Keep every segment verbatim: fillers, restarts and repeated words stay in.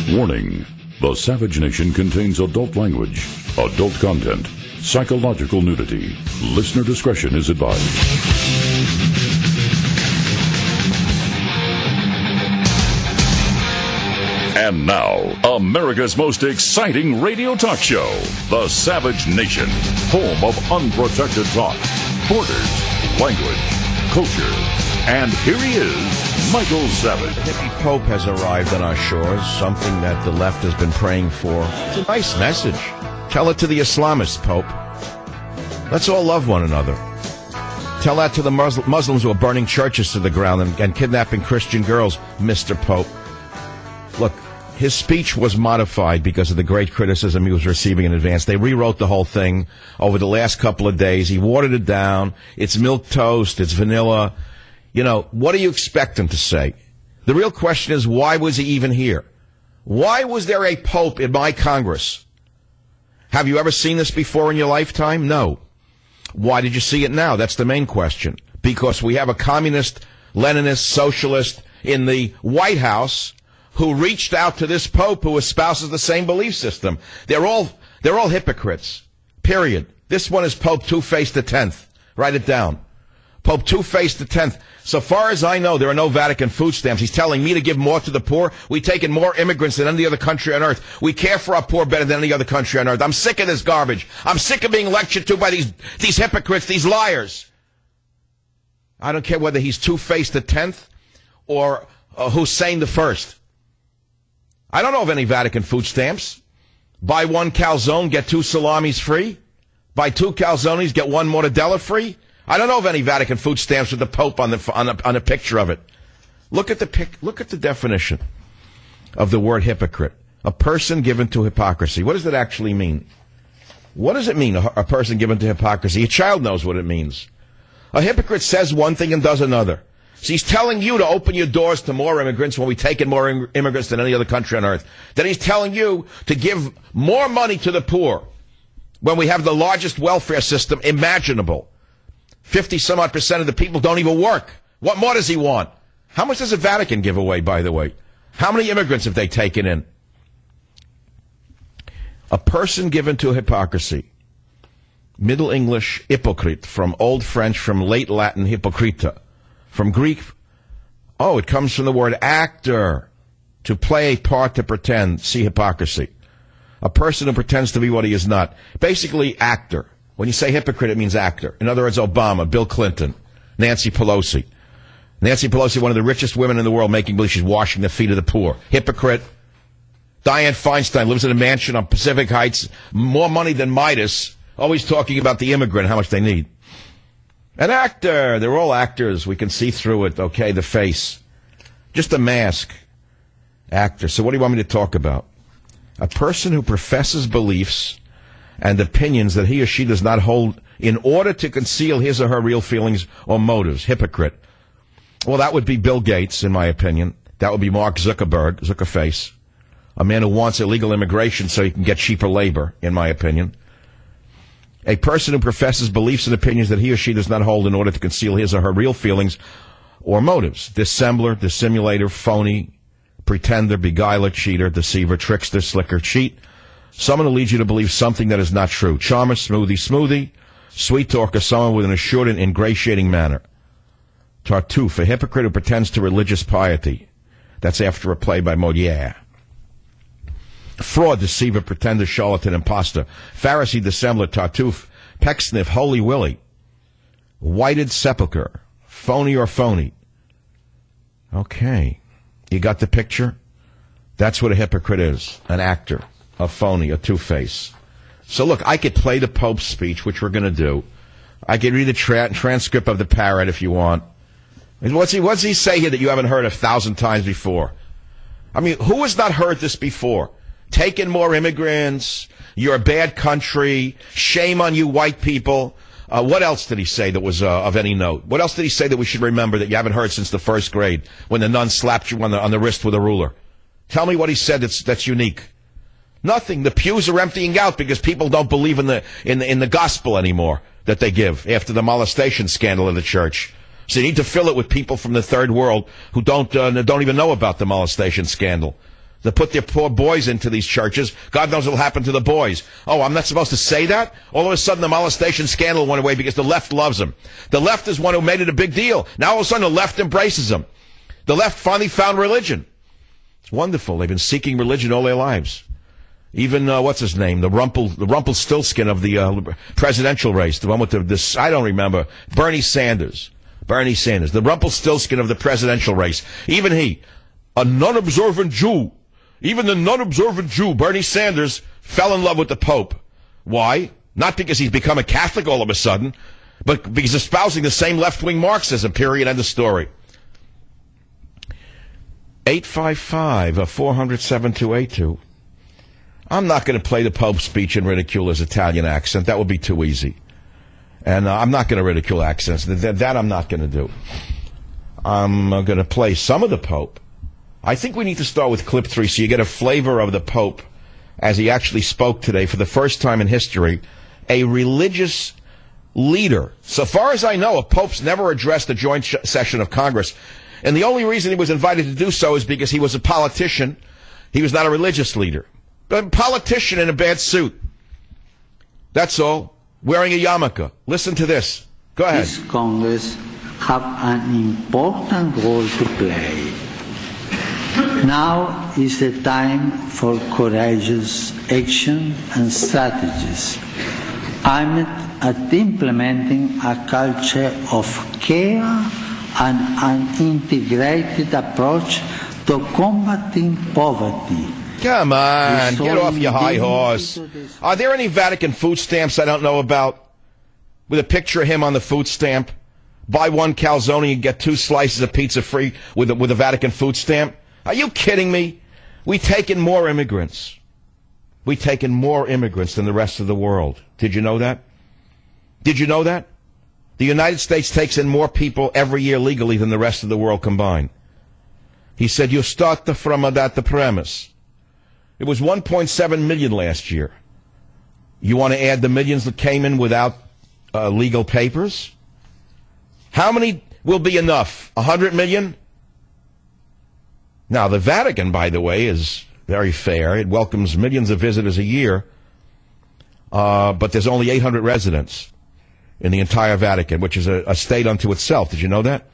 Warning: the Savage Nation contains adult language, adult content, psychological nudity. Listener discretion is advised. And now, America's most exciting radio talk show, The Savage Nation, home of unprotected talk, borders, language, culture. And here he is, Michael Savage. The hippie Pope has arrived on our shores, something that the left has been praying for. It's a nice message. Tell it to the Islamists, Pope. Let's all love one another. Tell that to the Mus- Muslims who are burning churches to the ground and, and kidnapping Christian girls, Mister Pope. Look, his speech was modified because of the great criticism he was receiving in advance. They rewrote the whole thing over the last couple of days. He watered it down. It's milk toast. It's vanilla. You know, what do you expect him to say? The real question is, why was he even here? Why was there a pope in my Congress? Have you ever seen this before in your lifetime? No. Why did you see it now? That's the main question. Because we have a communist, Leninist, socialist in the White House who reached out to this pope who espouses the same belief system. They're all, they're all hypocrites. Period. This one is Pope Two-Face the tenth. Write it down. Pope Two-Face the tenth. So far as I know, there are no Vatican food stamps. He's telling me to give more to the poor. We take in more immigrants than any other country on earth. We care for our poor better than any other country on earth. I'm sick of this garbage. I'm sick of being lectured to by these, these hypocrites, these liars. I don't care whether he's Two-Face the tenth or uh, Hussein the first. I don't know of any Vatican food stamps. Buy one calzone, get two salamis free. Buy two calzones, get one mortadella free. I don't know of any Vatican food stamps with the Pope on the on a, on a picture of it. Look at the pic, look at the definition of the word hypocrite. A person given to hypocrisy. What does that actually mean? What does it mean, a, a person given to hypocrisy? A child knows what it means. A hypocrite says one thing and does another. So he's telling you to open your doors to more immigrants when we take in more im- immigrants than any other country on earth. Then he's telling you to give more money to the poor when we have the largest welfare system imaginable. Fifty some odd percent of the people don't even work. What more does he want? How much does the Vatican give away, by the way? How many immigrants have they taken in? A person given to hypocrisy. Middle English, hypocrite, from Old French, from late Latin, hypocrita. From Greek, oh, it comes from the word actor. To play a part, to pretend. See hypocrisy. A person who pretends to be what he is not. Basically, actor. When you say hypocrite, it means actor. In other words, Obama, Bill Clinton, Nancy Pelosi. Nancy Pelosi, one of the richest women in the world, making believe she's washing the feet of the poor. Hypocrite. Dianne Feinstein lives in a mansion on Pacific Heights, more money than Midas, always talking about the immigrant, how much they need. An actor. They're all actors. We can see through it, okay, the face. Just a mask. Actor. So what do you want me to talk about? A person who professes beliefs and opinions that he or she does not hold in order to conceal his or her real feelings or motives. Hypocrite. Well, that would be Bill Gates, in my opinion. That would be Mark Zuckerberg, Zuckerface. A man who wants illegal immigration so he can get cheaper labor, in my opinion. A person who professes beliefs and opinions that he or she does not hold in order to conceal his or her real feelings or motives. Dissembler, dissimulator, phony, pretender, beguiler, cheater, deceiver, trickster, slicker, cheat. Someone who leads you to believe something that is not true. Charmer, smoothie, smoothie. Sweet talker, someone with an assured and ingratiating manner. Tartuffe, a hypocrite who pretends to religious piety. That's after a play by Molière. Fraud, deceiver, pretender, charlatan, imposter. Pharisee, dissembler, Tartuffe. Pecksniff, holy willy. Whited sepulcher. Phony or phony. Okay. You got the picture? That's what a hypocrite is. An actor. A phony, a two-face. So look, I could play the Pope's speech, which we're going to do. I could read the tra- transcript of the parrot if you want. What's he, what's he say here that you haven't heard a thousand times before? I mean, who has not heard this before? Take in more immigrants. You're a bad country. Shame on you white people. Uh, what else did he say that was uh, of any note? What else did he say that we should remember that you haven't heard since the first grade when the nun slapped you on the, on the wrist with a ruler? Tell me what he said that's, that's unique. Nothing. The pews are emptying out because people don't believe in the, in the, in the gospel anymore that they give after the molestation scandal in the church. So you need to fill it with people from the third world who don't, uh, don't even know about the molestation scandal. to put their poor boys into these churches. God knows what will happen to the boys. Oh, I'm not supposed to say that? All of a sudden, the molestation scandal went away because the left loves them. The left is one who made it a big deal. Now, all of a sudden, the left embraces them. The left finally found religion. It's wonderful. They've been seeking religion all their lives. Even, uh, what's his name? The Rumpel, the Rumpelstiltskin of the uh, presidential race. The one with the, this, I don't remember. Bernie Sanders. Bernie Sanders. The Rumpelstiltskin of the presidential race. Even he, a non-observant Jew. Even the non-observant Jew, Bernie Sanders, fell in love with the Pope. Why? Not because he's become a Catholic all of a sudden, but because he's espousing the same left-wing Marxism, period, end of story. eight five five, four hundred, seven two eight two. I'm not going to play the Pope's speech and ridicule his Italian accent. That would be too easy. And uh, I'm not going to ridicule accents. That, that I'm not going to do. I'm uh, going to play some of the Pope. I think we need to start with clip three so you get a flavor of the Pope as he actually spoke today for the first time in history, a religious leader. So far as I know, a Pope's never addressed a joint sh- session of Congress. And the only reason he was invited to do so is because he was a politician. He was not a religious leader. But a politician in a bad suit. That's all. Wearing a yarmulke. Listen to this. Go ahead. This Congress have an important role to play. Now is the time for courageous action and strategies aimed at implementing a culture of care and an integrated approach to combating poverty. Come on, get off your high horse. Are there any Vatican food stamps I don't know about? With a picture of him on the food stamp? Buy one calzone and get two slices of pizza free with a, with a Vatican food stamp? Are you kidding me? We take in more immigrants. We take in more immigrants than the rest of the world. Did you know that? Did you know that? The United States takes in more people every year legally than the rest of the world combined. He said, you start from that the premise. It was one point seven million last year. You want to add the millions that came in without uh, legal papers? How many will be enough? A hundred million? Now, the Vatican, by the way, is very fair. It welcomes millions of visitors a year, uh, but there's only eight hundred residents in the entire Vatican, which is a, a state unto itself. Did you know that?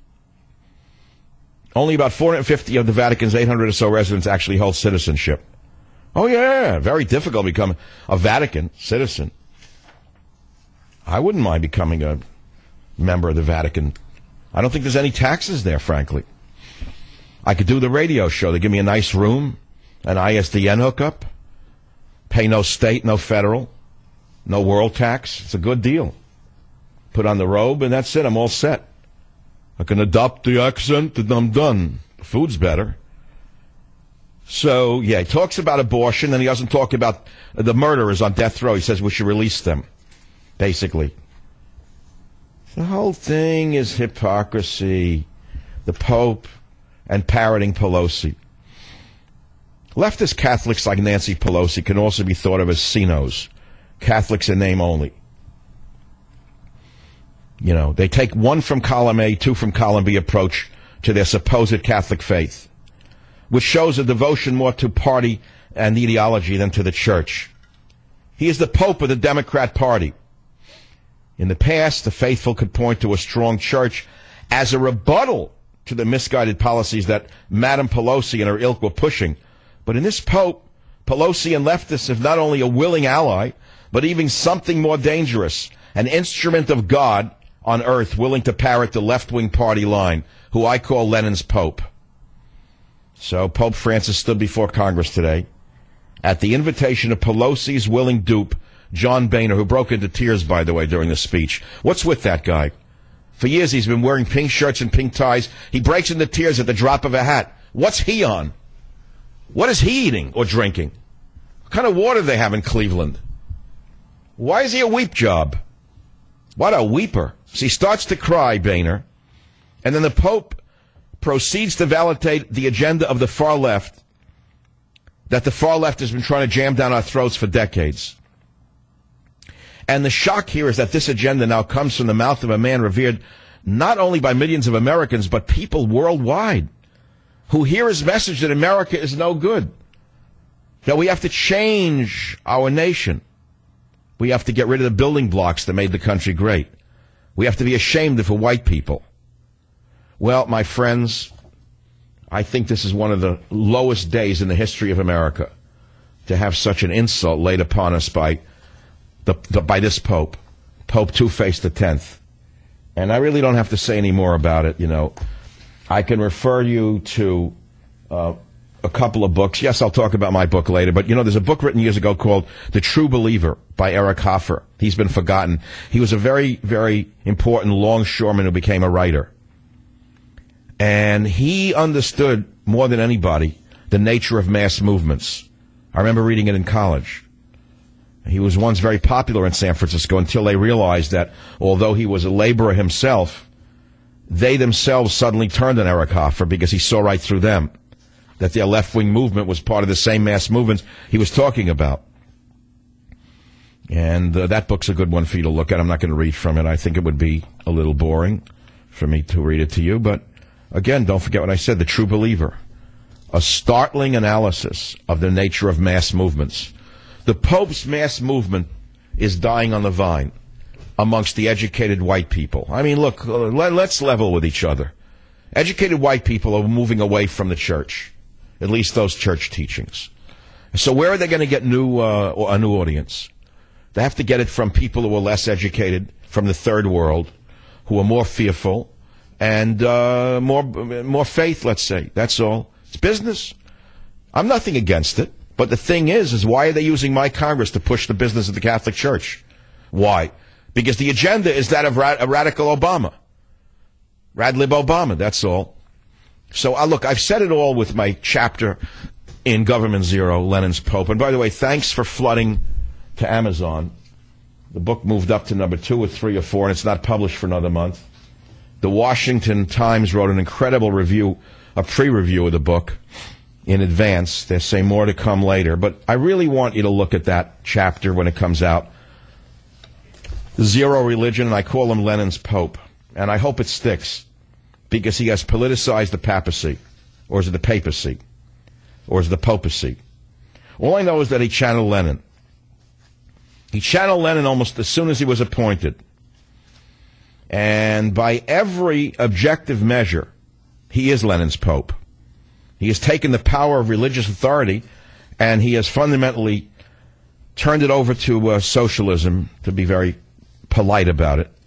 Only about four hundred fifty of the Vatican's eight hundred or so residents actually hold citizenship. Oh, yeah, very difficult to become a Vatican citizen. I wouldn't mind becoming a member of the Vatican. I don't think there's any taxes there, frankly. I could do the radio show. They give me a nice room, an I S D N hookup, pay no state, no federal, no world tax. It's a good deal. Put on the robe, and that's it. I'm all set. I can adopt the accent, and I'm done. The food's better. So, yeah, he talks about abortion, and he doesn't talk about the murderers on death row. He says we should release them, basically. The whole thing is hypocrisy. The Pope and parroting Pelosi. Leftist Catholics like Nancy Pelosi can also be thought of as C N Os, Catholics in name only. You know, they take one from column A, two from column B approach to their supposed Catholic faith, which shows a devotion more to party and ideology than to the church. He is the Pope of the Democrat Party. In the past, the faithful could point to a strong church as a rebuttal to the misguided policies that Madame Pelosi and her ilk were pushing. But in this Pope, Pelosi and leftists have not only a willing ally, but even something more dangerous, an instrument of God on earth willing to parrot the left-wing party line, who I call Lenin's Pope. So Pope Francis stood before Congress today at the invitation of Pelosi's willing dupe, John Boehner, who broke into tears, by the way, during the speech. What's with that guy? For years he's been wearing pink shirts and pink ties. He breaks into tears at the drop of a hat. What's he on? What is he eating or drinking? What kind of water do they have in Cleveland? Why is he a weep job? What a weeper. So he starts to cry, Boehner, and then the Pope proceeds to validate the agenda of the far left that the far left has been trying to jam down our throats for decades. And the shock here is that this agenda now comes from the mouth of a man revered not only by millions of Americans, but people worldwide. who hear his message that America is no good, that we have to change our nation. We have to get rid of the building blocks that made the country great. We have to be ashamed of white people. Well, my friends, I think this is one of the lowest days in the history of America to have such an insult laid upon us by the, the by this Pope, Pope Two-Face the Tenth. And I really don't have to say any more about it. You know, I can refer you to uh, a couple of books. Yes, I'll talk about my book later, but you know, there's a book written years ago called The True Believer by Eric Hoffer. He's been forgotten. He was a very, very important longshoreman who became a writer. And he understood more than anybody the nature of mass movements. I remember reading it in college. He was once very popular in San Francisco until they realized that although he was a laborer himself, they themselves suddenly turned on Eric Hoffer because he saw right through them, that their left-wing movement was part of the same mass movements he was talking about. And uh, that book's a good one for you to look at. I'm not going to read from it. I think it would be a little boring for me to read it to you, but again, don't forget what I said, The True Believer. A startling analysis of the nature of mass movements. The Pope's mass movement is dying on the vine amongst the educated white people. I mean, look, let, let's level with each other. Educated white people are moving away from the church, at least those church teachings. So where are they going to get new uh, a new audience? They have to get it from people who are less educated, from the third world, who are more fearful, and uh, more more faith, let's say. That's all. It's business. I'm nothing against it. But the thing is, is why are they using my Congress to push the business of the Catholic Church? Why? Because the agenda is that of ra- a radical Obama. Radlib Obama, that's all. So, uh, look, I've said it all with my chapter in Government Zero, Lenin's Pope. And by the way, thanks for flooding to Amazon. The book moved up to number two or three or four, and it's not published for another month. The Washington Times wrote an incredible review, a pre-review of the book in advance. They say more to come later. But I really want you to look at that chapter when it comes out. Zero Religion, and I call him Lenin's Pope. And I hope it sticks, because he has politicized the papacy. Or is it the papacy? Or is it the popacy? All I know is that he channeled Lenin. He channeled Lenin almost as soon as he was appointed. And by every objective measure, he is Lenin's Pope. He has taken the power of religious authority, and he has fundamentally turned it over to uh, socialism, to be very polite about it.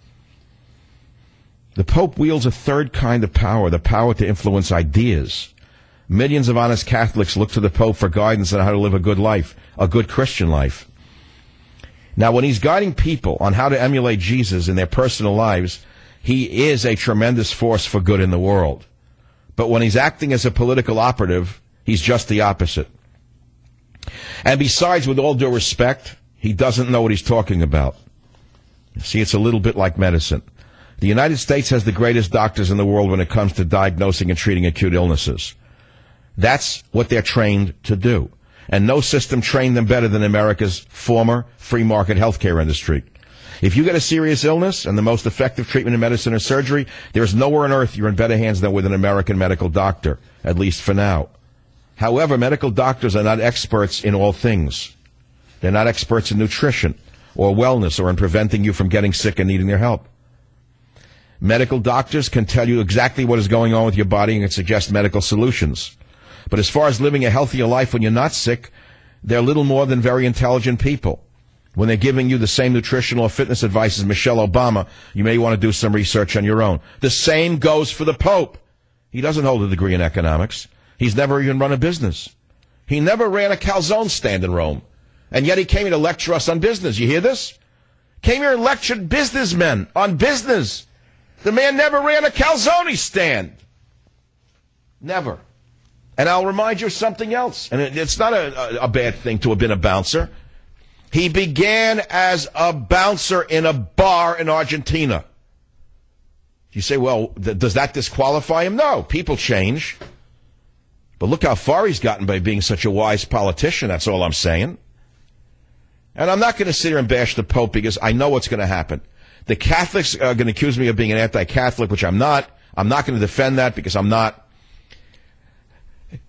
The Pope wields a third kind of power, the power to influence ideas. Millions of honest Catholics look to the Pope for guidance on how to live a good life, a good Christian life. Now, when he's guiding people on how to emulate Jesus in their personal lives, he is a tremendous force for good in the world. But when he's acting as a political operative, he's just the opposite. And besides, with all due respect, he doesn't know what he's talking about. See, it's a little bit like medicine. The United States has the greatest doctors in the world when it comes to diagnosing and treating acute illnesses. That's what they're trained to do. And no system trained them better than America's former free market healthcare industry. If you get a serious illness and the most effective treatment in medicine or surgery, there's nowhere on earth you're in better hands than with an American medical doctor, at least for now. However, medical doctors are not experts in all things. They're not experts in nutrition or wellness or in preventing you from getting sick and needing their help. Medical doctors can tell you exactly what is going on with your body and can suggest medical solutions. But as far as living a healthier life when you're not sick, they're little more than very intelligent people. When they're giving you the same nutritional or fitness advice as Michelle Obama, you may want to do some research on your own. The same goes for the Pope. He doesn't hold a degree in economics. He's never even run a business. He never ran a calzone stand in Rome. And yet he came here to lecture us on business. You hear this? Came here and lectured businessmen on business. The man never ran a calzone stand. Never. And I'll remind you of something else. And it's not a, a, a bad thing to have been a bouncer. He began as a bouncer in a bar in Argentina. You say, well, th- does that disqualify him? No, people change. But look how far he's gotten by being such a wise politician. That's all I'm saying. And I'm not going to sit here and bash the Pope because I know what's going to happen. The Catholics are going to accuse me of being an anti-Catholic, which I'm not. I'm not going to defend that because I'm not.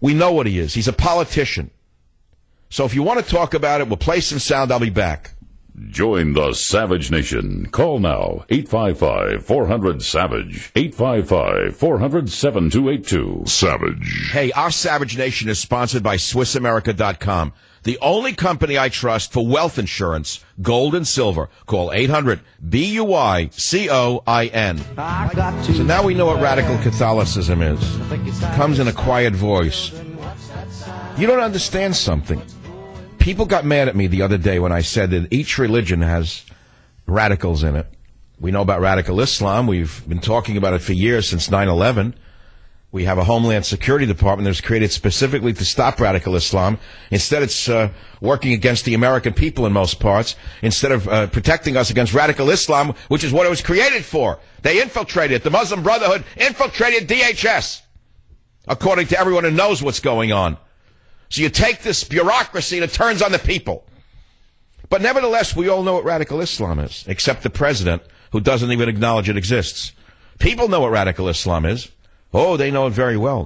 We know what he is. He's a politician. So if you want to talk about it, we'll play some sound. I'll be back. Join the Savage Nation. Call now, eight five five, four hundred, SAVAGE, eight five five, four hundred, seven two eight two. Savage. Hey, our Savage Nation is sponsored by Swiss America dot com, the only company I trust for wealth insurance, gold and silver. Call eight hundred, B U I C O I N. So now we know what radical Catholicism is. It comes in a quiet voice. You don't understand something. People got mad at me the other day when I said that each religion has radicals in it. We know about radical Islam. We've been talking about it for years, since nine eleven. We have a Homeland Security Department that was created specifically to stop radical Islam. Instead, it's uh, working against the American people in most parts, instead of uh, protecting us against radical Islam, which is what it was created for. They infiltrated it. The Muslim Brotherhood infiltrated D H S, according to everyone who knows what's going on. So you take this bureaucracy and it turns on the people. But nevertheless, we all know what radical Islam is, except the president, who doesn't even acknowledge it exists. People know what radical Islam is. Oh, they know it very well.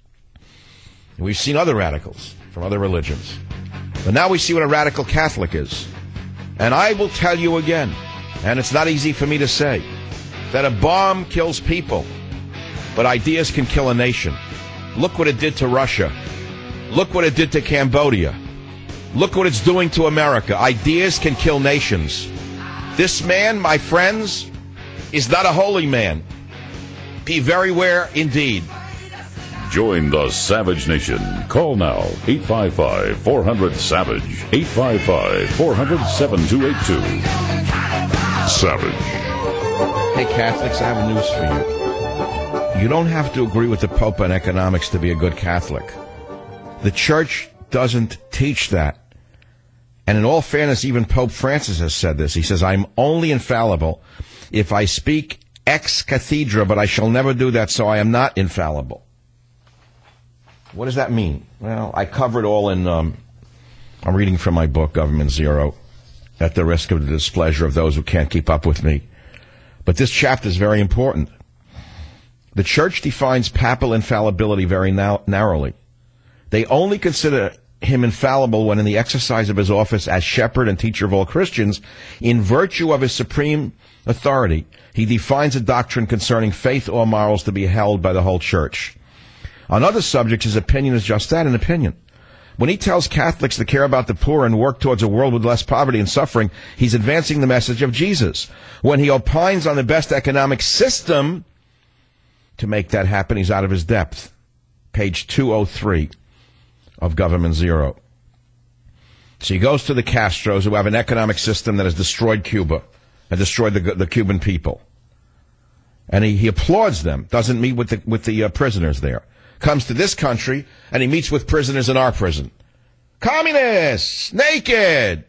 And we've seen other radicals from other religions. But now we see what a radical Catholic is. And I will tell you again, and it's not easy for me to say, that a bomb kills people, but ideas can kill a nation. Look what it did to Russia. Look what it did to Cambodia. Look what it's doing to America. Ideas can kill nations. This man, my friends, is not a holy man. Be very aware indeed. Join the Savage Nation. Call now, eight five five, four hundred, SAVAGE, eight five five, four hundred, seven two eight two. Savage. Hey, Catholics, I have news for you. You don't have to agree with the Pope on economics to be a good Catholic. The Church doesn't teach that. And in all fairness, even Pope Francis has said this. He says, I'm only infallible if I speak ex cathedra, but I shall never do that, so I am not infallible. What does that mean? Well, I cover it all in, um, I'm reading from my book, Government Zero, at the risk of the displeasure of those who can't keep up with me. But this chapter is very important. The Church defines papal infallibility very now- narrowly. They only consider him infallible when in the exercise of his office as shepherd and teacher of all Christians, in virtue of his supreme authority, he defines a doctrine concerning faith or morals to be held by the whole Church. On other subjects, his opinion is just that, an opinion. When he tells Catholics to care about the poor and work towards a world with less poverty and suffering, he's advancing the message of Jesus. When he opines on the best economic system to make that happen, he's out of his depth. Page two oh three. Of Government Zero. So he goes to the Castros, who have an economic system that has destroyed Cuba and destroyed the, the Cuban people. And he, he applauds them, doesn't meet with the, with the uh, prisoners there. Comes to this country, and he meets with prisoners in our prison. Communists! Naked!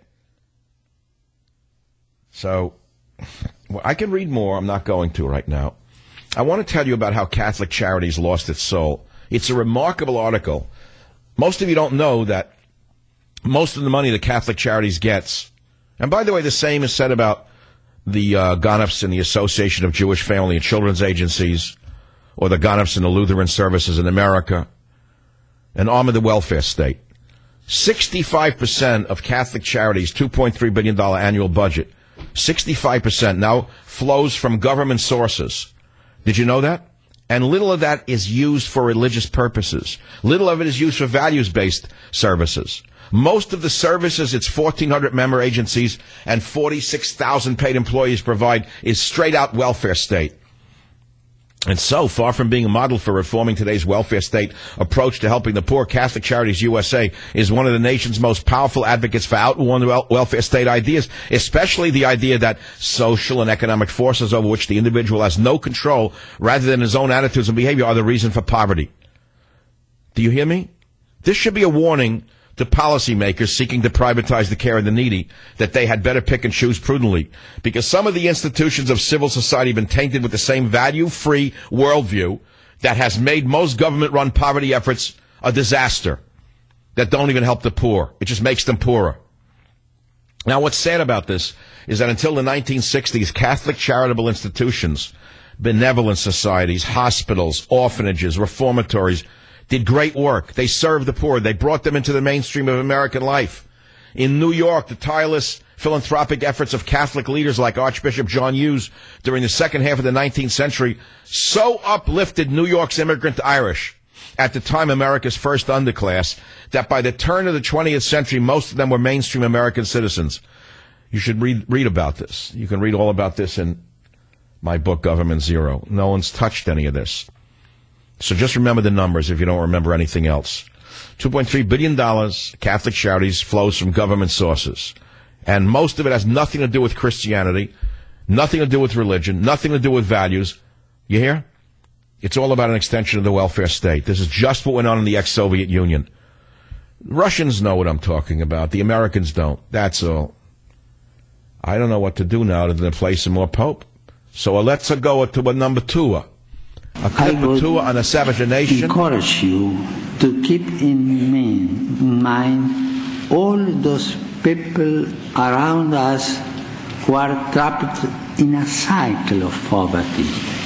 So, well, I can read more. I'm not going to right now. I want to tell you about how Catholic Charities lost its soul. It's a remarkable article. Most of you don't know that most of the money the Catholic Charities gets, and by the way, the same is said about the uh, Gonifs and the Association of Jewish Family and Children's Agencies, or the Gonifs and the Lutheran Services in America, an arm of the welfare state. sixty-five percent of Catholic Charities' two point three billion dollars annual budget, sixty-five percent now flows from government sources. Did you know that? And little of that is used for religious purposes. Little of it is used for values-based services. Most of the services its fourteen hundred member agencies and forty-six thousand paid employees provide is straight-out welfare state. And so, far from being a model for reforming today's welfare state approach to helping the poor, Catholic Charities U S A is one of the nation's most powerful advocates for outworn wel- welfare state ideas, especially the idea that social and economic forces over which the individual has no control, rather than his own attitudes and behavior, are the reason for poverty. Do you hear me? This should be a warning to policymakers seeking to privatize the care of the needy, that they had better pick and choose prudently, because some of the institutions of civil society have been tainted with the same value-free worldview that has made most government-run poverty efforts a disaster, that don't even help the poor. It just makes them poorer. Now, what's sad about this is that until the nineteen sixties, Catholic charitable institutions, benevolent societies, hospitals, orphanages, reformatories, did great work. They served the poor. They brought them into the mainstream of American life. In New York, the tireless philanthropic efforts of Catholic leaders like Archbishop John Hughes during the second half of the nineteenth century so uplifted New York's immigrant Irish, at the time America's first underclass, that by the turn of the twentieth century, most of them were mainstream American citizens. You should read read about this. You can read all about this in my book, Government Zero. No one's touched any of this. So just remember the numbers if you don't remember anything else. two point three billion dollars Catholic charities flows from government sources. And most of it has nothing to do with Christianity, nothing to do with religion, nothing to do with values. You hear? It's all about an extension of the welfare state. This is just what went on in the ex-Soviet Union. Russians know what I'm talking about. The Americans don't. That's all. I don't know what to do now other than play some more Pope. So uh, let's uh, go to a number two. Uh, a clip of two on a Savage Nation. I encourage you to keep in mind all those people around us who are trapped in a cycle of poverty.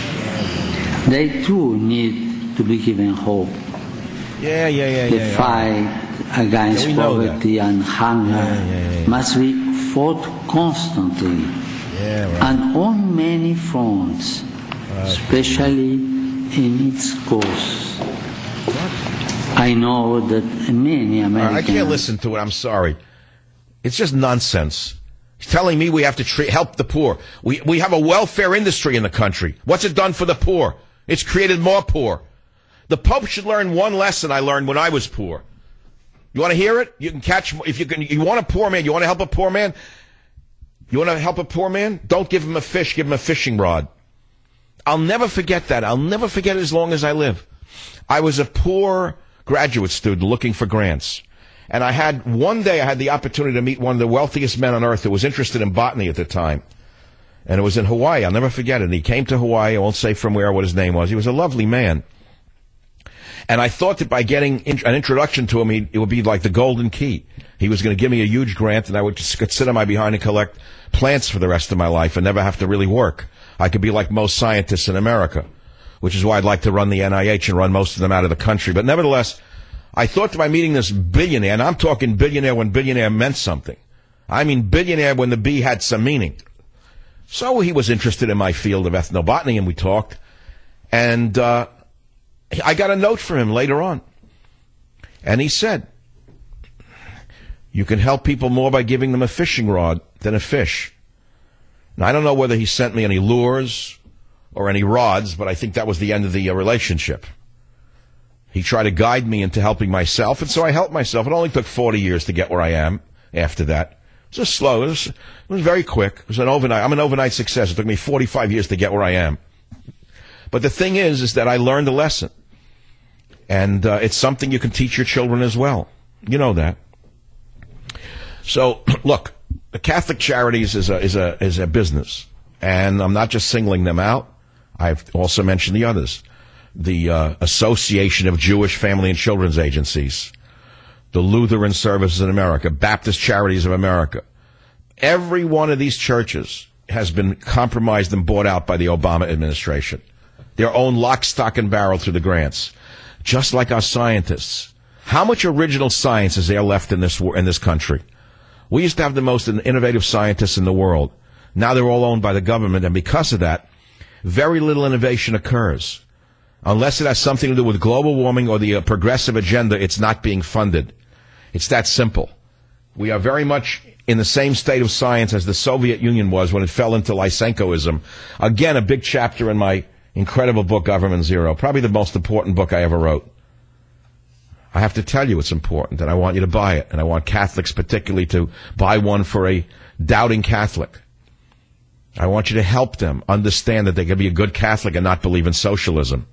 They too need to be given hope. Yeah, yeah, yeah, the yeah. The fight against yeah, poverty and hunger yeah, yeah, yeah, yeah. must be fought constantly yeah, right. and on many fronts, uh, especially in its cause. What? I know that many Americans... I can't listen to it. I'm sorry. It's just nonsense. He's telling me we have to treat, help the poor. We we have a welfare industry in the country. What's it done for the poor? It's created more poor. The Pope should learn one lesson I learned when I was poor. You want to hear it? You can catch, if you can, you want a poor man, you want to help a poor man? You want to help a poor man? Don't give him a fish, give him a fishing rod. I'll never forget that. I'll never forget it as long as I live. I was a poor graduate student looking for grants. And I had, one day I had the opportunity to meet one of the wealthiest men on earth who was interested in botany at the time. And it was in Hawaii. I'll never forget it. And he came to Hawaii. I won't say from where, what his name was. He was a lovely man. And I thought that by getting in, an introduction to him, he, it would be like the golden key. He was going to give me a huge grant, and I would just sit on my behind and collect plants for the rest of my life and never have to really work. I could be like most scientists in America, which is why I'd like to run the N I H and run most of them out of the country. But nevertheless, I thought that by meeting this billionaire, and I'm talking billionaire when billionaire meant something. I mean billionaire when the B had some meaning. So he was interested in my field of ethnobotany, and we talked. And uh, I got a note from him later on. And he said, you can help people more by giving them a fishing rod than a fish. Now, I don't know whether he sent me any lures or any rods, but I think that was the end of the uh, relationship. He tried to guide me into helping myself, and so I helped myself. It only took forty years to get where I am after that. It was slow. It was, it was very quick. It was an overnight. I'm an overnight success. It took me forty-five years to get where I am. But the thing is, is that I learned a lesson. And uh, it's something you can teach your children as well. You know that. So, look, the Catholic Charities is a, is a, is a business. And I'm not just singling them out. I've also mentioned the others. The uh, Association of Jewish Family and Children's Agencies, the Lutheran Services in America, Baptist Charities of America. Every one of these churches has been compromised and bought out by the Obama administration. Their own lock, stock, and barrel through the grants. Just like our scientists. How much original science is there left in this in this country? We used to have the most innovative scientists in the world. Now they're all owned by the government, and because of that, very little innovation occurs. Unless it has something to do with global warming or the uh, progressive agenda, it's not being funded. It's that simple. We are very much in the same state of science as the Soviet Union was when it fell into Lysenkoism. Again, a big chapter in my incredible book, Government Zero. Probably the most important book I ever wrote. I have to tell you it's important, and I want you to buy it. And I want Catholics particularly to buy one for a doubting Catholic. I want you to help them understand that they can be a good Catholic and not believe in socialism.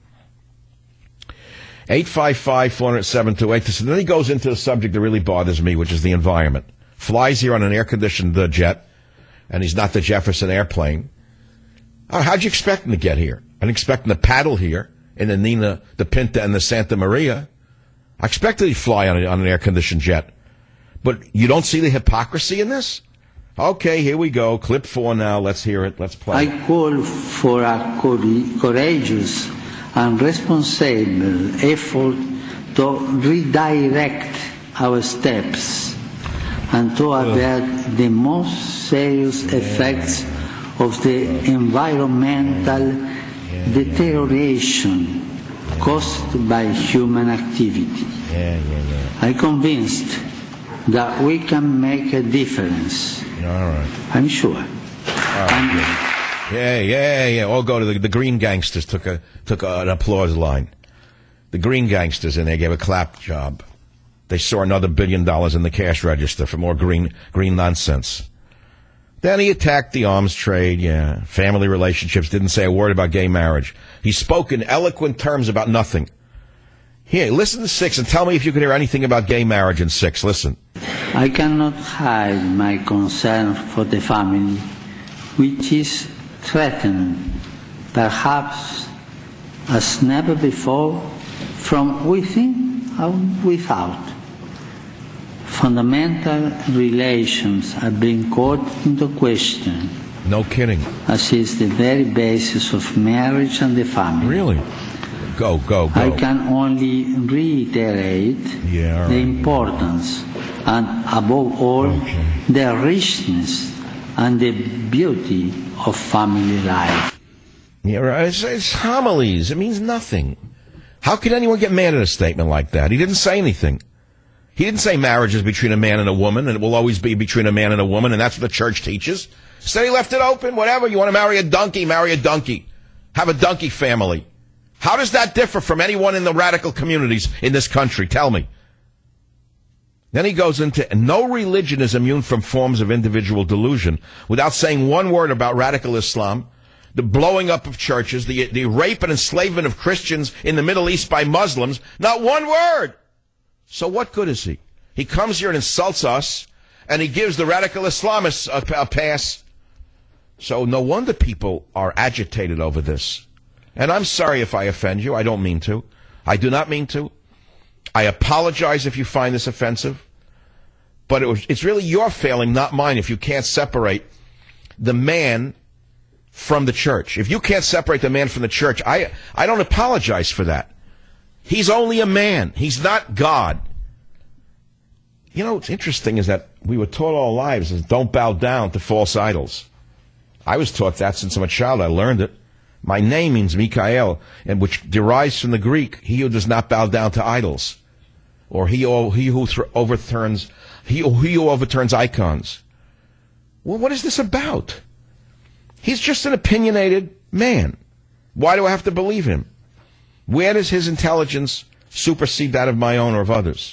eight five five, four zero seven two eight. So then he goes into a subject that really bothers me, which is the environment. Flies here on an air-conditioned uh, jet, and he's not the Jefferson airplane. Oh, how'd you expect him to get here? I didn't expect him to paddle here in the Nina, the Pinta, and the Santa Maria. I expected he'd fly on, a, on an air-conditioned jet. But you don't see the hypocrisy in this? Okay, here we go. Clip four now. Let's hear it. Let's play. I call for a courageous and responsible effort to redirect our steps and to avert the most serious effects of the environmental deterioration caused by human activity. Yeah, yeah, yeah. I'm convinced that we can make a difference. All right. I'm sure. All right. Yeah, yeah, yeah. All go to the, the Green Gangsters. Took a took a, an applause line. The Green Gangsters, and they gave a clap job. They saw another billion dollars in the cash register for more green green nonsense. Then he attacked the arms trade, yeah, family relationships, didn't say a word about gay marriage. He spoke in eloquent terms about nothing. Here, listen to Six and tell me if you can hear anything about gay marriage in Six. Listen. I cannot hide my concern for the family, which is threatened, perhaps as never before, from within and without. Fundamental relations are being called into question. No kidding. As is the very basis of marriage and the family. Really? Go, go, go. I can only reiterate yeah, the right. importance and, above all, okay. the richness and the beauty of family life. Yeah, right. It's, it's homilies. It means nothing. How could anyone get mad at a statement like that? He didn't say anything. He didn't say marriage is between a man and a woman, and it will always be between a man and a woman, and that's what the church teaches. So he left it open, whatever. You want to marry a donkey, marry a donkey. Have a donkey family. How does that differ from anyone in the radical communities in this country? Tell me. Then he goes into, no religion is immune from forms of individual delusion, without saying one word about radical Islam, the blowing up of churches, the, the rape and enslavement of Christians in the Middle East by Muslims. Not one word. So what good is he? He comes here and insults us, and he gives the radical Islamists a, a pass. So no wonder people are agitated over this. And I'm sorry if I offend you. I don't mean to. I do not mean to. I apologize if you find this offensive. But it was, it's really your failing, not mine, if you can't separate the man from the church. If you can't separate the man from the church, I, I don't apologize for that. He's only a man. He's not God. You know, what's interesting is that we were taught all our lives is don't bow down to false idols. I was taught that since I'm a child. I learned it. My name means Mikael, and which derives from the Greek, he who does not bow down to idols, or he, or he who th- overturns, he, he who overturns icons. Well, what is this about? He's just an opinionated man. Why do I have to believe him? Where does his intelligence supersede that of my own or of others?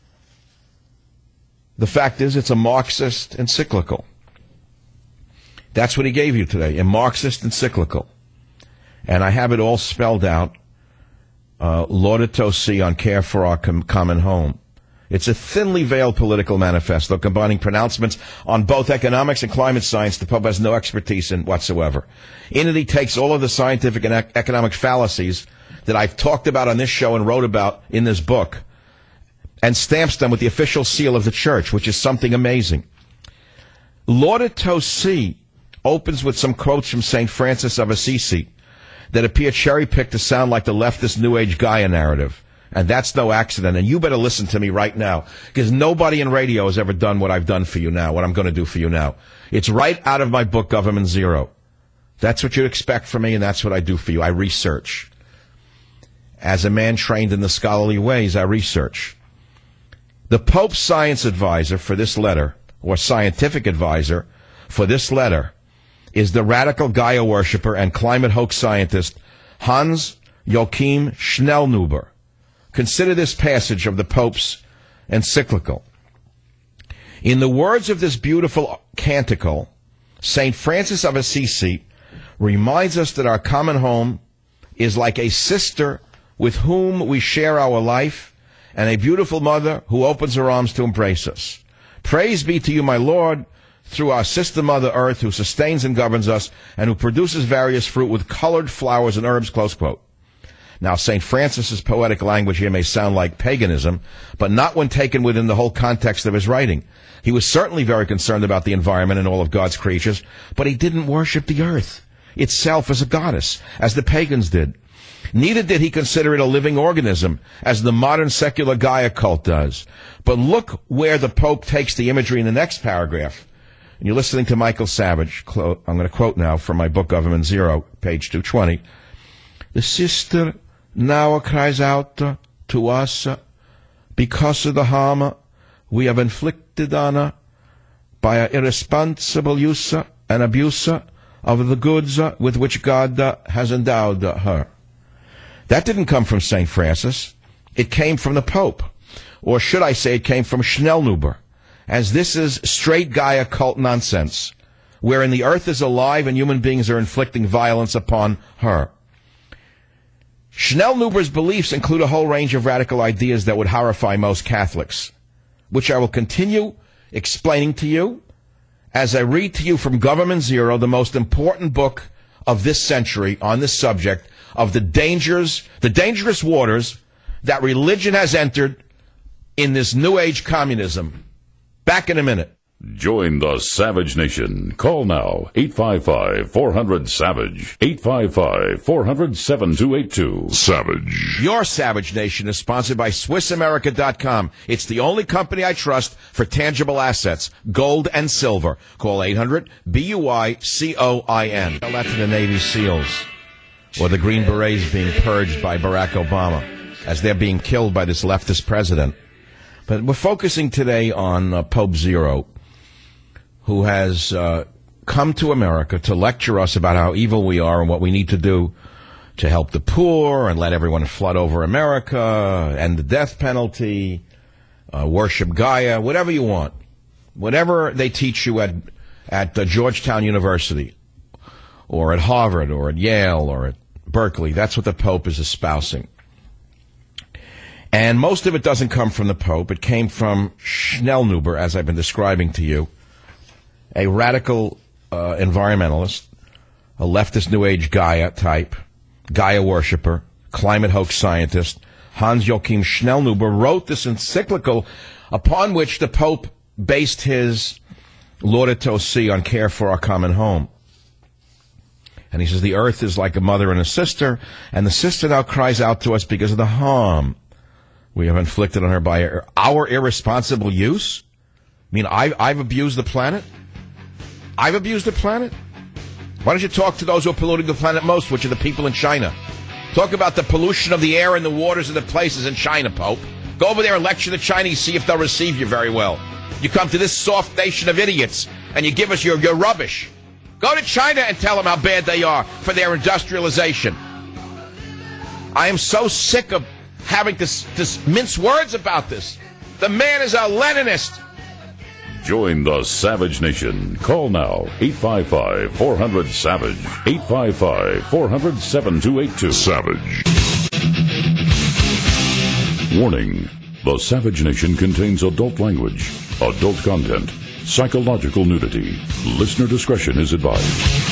The fact is, it's a Marxist encyclical. That's what he gave you today, a Marxist encyclical. And I have it all spelled out, uh, Laudato Si on Care for Our com- Common Home. It's a thinly veiled political manifesto combining pronouncements on both economics and climate science the Pope has no expertise in whatsoever. In it, he takes all of the scientific and ec- economic fallacies that I've talked about on this show and wrote about in this book and stamps them with the official seal of the church, which is something amazing. Laudato Si opens with some quotes from Saint Francis of Assisi that appear cherry-picked to sound like the leftist New Age Gaia narrative. And that's no accident. And you better listen to me right now, because nobody in radio has ever done what I've done for you now, what I'm going to do for you now. It's right out of my book, Government Zero. That's what you'd expect from me, and that's what I do for you. I research. As a man trained in the scholarly ways, I research. The Pope's science advisor for this letter, or scientific advisor for this letter, is the radical Gaia worshiper and climate hoax scientist Hans Joachim Schnellnuber. Consider this passage of the Pope's encyclical. In the words of this beautiful canticle, Saint Francis of Assisi reminds us that our common home is like a sister with whom we share our life and a beautiful mother who opens her arms to embrace us. Praise be to you, my Lord, through our sister Mother Earth, who sustains and governs us, and who produces various fruit with colored flowers and herbs, close quote. Now, Saint Francis's poetic language here may sound like paganism, but not when taken within the whole context of his writing. He was certainly very concerned about the environment and all of God's creatures, but he didn't worship the earth itself as a goddess, as the pagans did. Neither did he consider it a living organism, as the modern secular Gaia cult does. But look where the Pope takes the imagery in the next paragraph. And you're listening to Michael Savage. I'm going to quote now from my book, Government Zero, page two twenty. The sister now cries out to us because of the harm we have inflicted on her by our irresponsible use and abuse of the goods with which God has endowed her. That didn't come from Saint Francis. It came from the Pope. Or should I say it came from Schnellnuber, as this is straight Gaia cult nonsense, wherein the earth is alive and human beings are inflicting violence upon her. Schnellnuber's beliefs include a whole range of radical ideas that would horrify most Catholics, which I will continue explaining to you as I read to you from Government Zero, the most important book of this century on this subject of the dangers, the dangerous waters that religion has entered in this New Age communism. Back in a minute. Join the Savage Nation. Call now, eight five five, four hundred, SAVAGE, eight five five, four hundred, seven two eight two. Savage. Your Savage Nation is sponsored by Swiss America dot com. It's the only company I trust for tangible assets, gold and silver. Call eight hundred, B U I C O I N. Tell that to the Navy SEALs, or the Green Berets being purged by Barack Obama, as they're being killed by this leftist president. But we're focusing today on uh, Pope Zero, who has uh, come to America to lecture us about how evil we are and what we need to do to help the poor and let everyone flood over America, end the death penalty, uh, worship Gaia, whatever you want. Whatever they teach you at, at uh, Georgetown University or at Harvard or at Yale or at Berkeley, that's what the Pope is espousing. And most of it doesn't come from the Pope. It came from Schnellnuber, as I've been describing to you, a radical uh, environmentalist, a leftist New Age Gaia type, Gaia worshiper, climate hoax scientist. Hans Joachim Schnellnuber wrote this encyclical upon which the Pope based his Laudato Si on care for our common home. And he says the earth is like a mother and a sister, and the sister now cries out to us because of the harm we have inflicted on her by our irresponsible use. I mean, I've, I've abused the planet? I've abused the planet? Why don't you talk to those who are polluting the planet most, which are the people in China? Talk about the pollution of the air and the waters of the places in China, Pope. Go over there and lecture the Chinese, see if they'll receive you very well. You come to this soft nation of idiots, and you give us your, your rubbish. Go to China and tell them how bad they are for their industrialization. I am so sick of having to, to mince words about this. The man is a Leninist. Join the Savage Nation. Call now, eight five five, four hundred, SAVAGE, eight five five, four hundred, seven two eight two. Savage. Warning. The Savage Nation contains adult language, adult content, psychological nudity. Listener discretion is advised.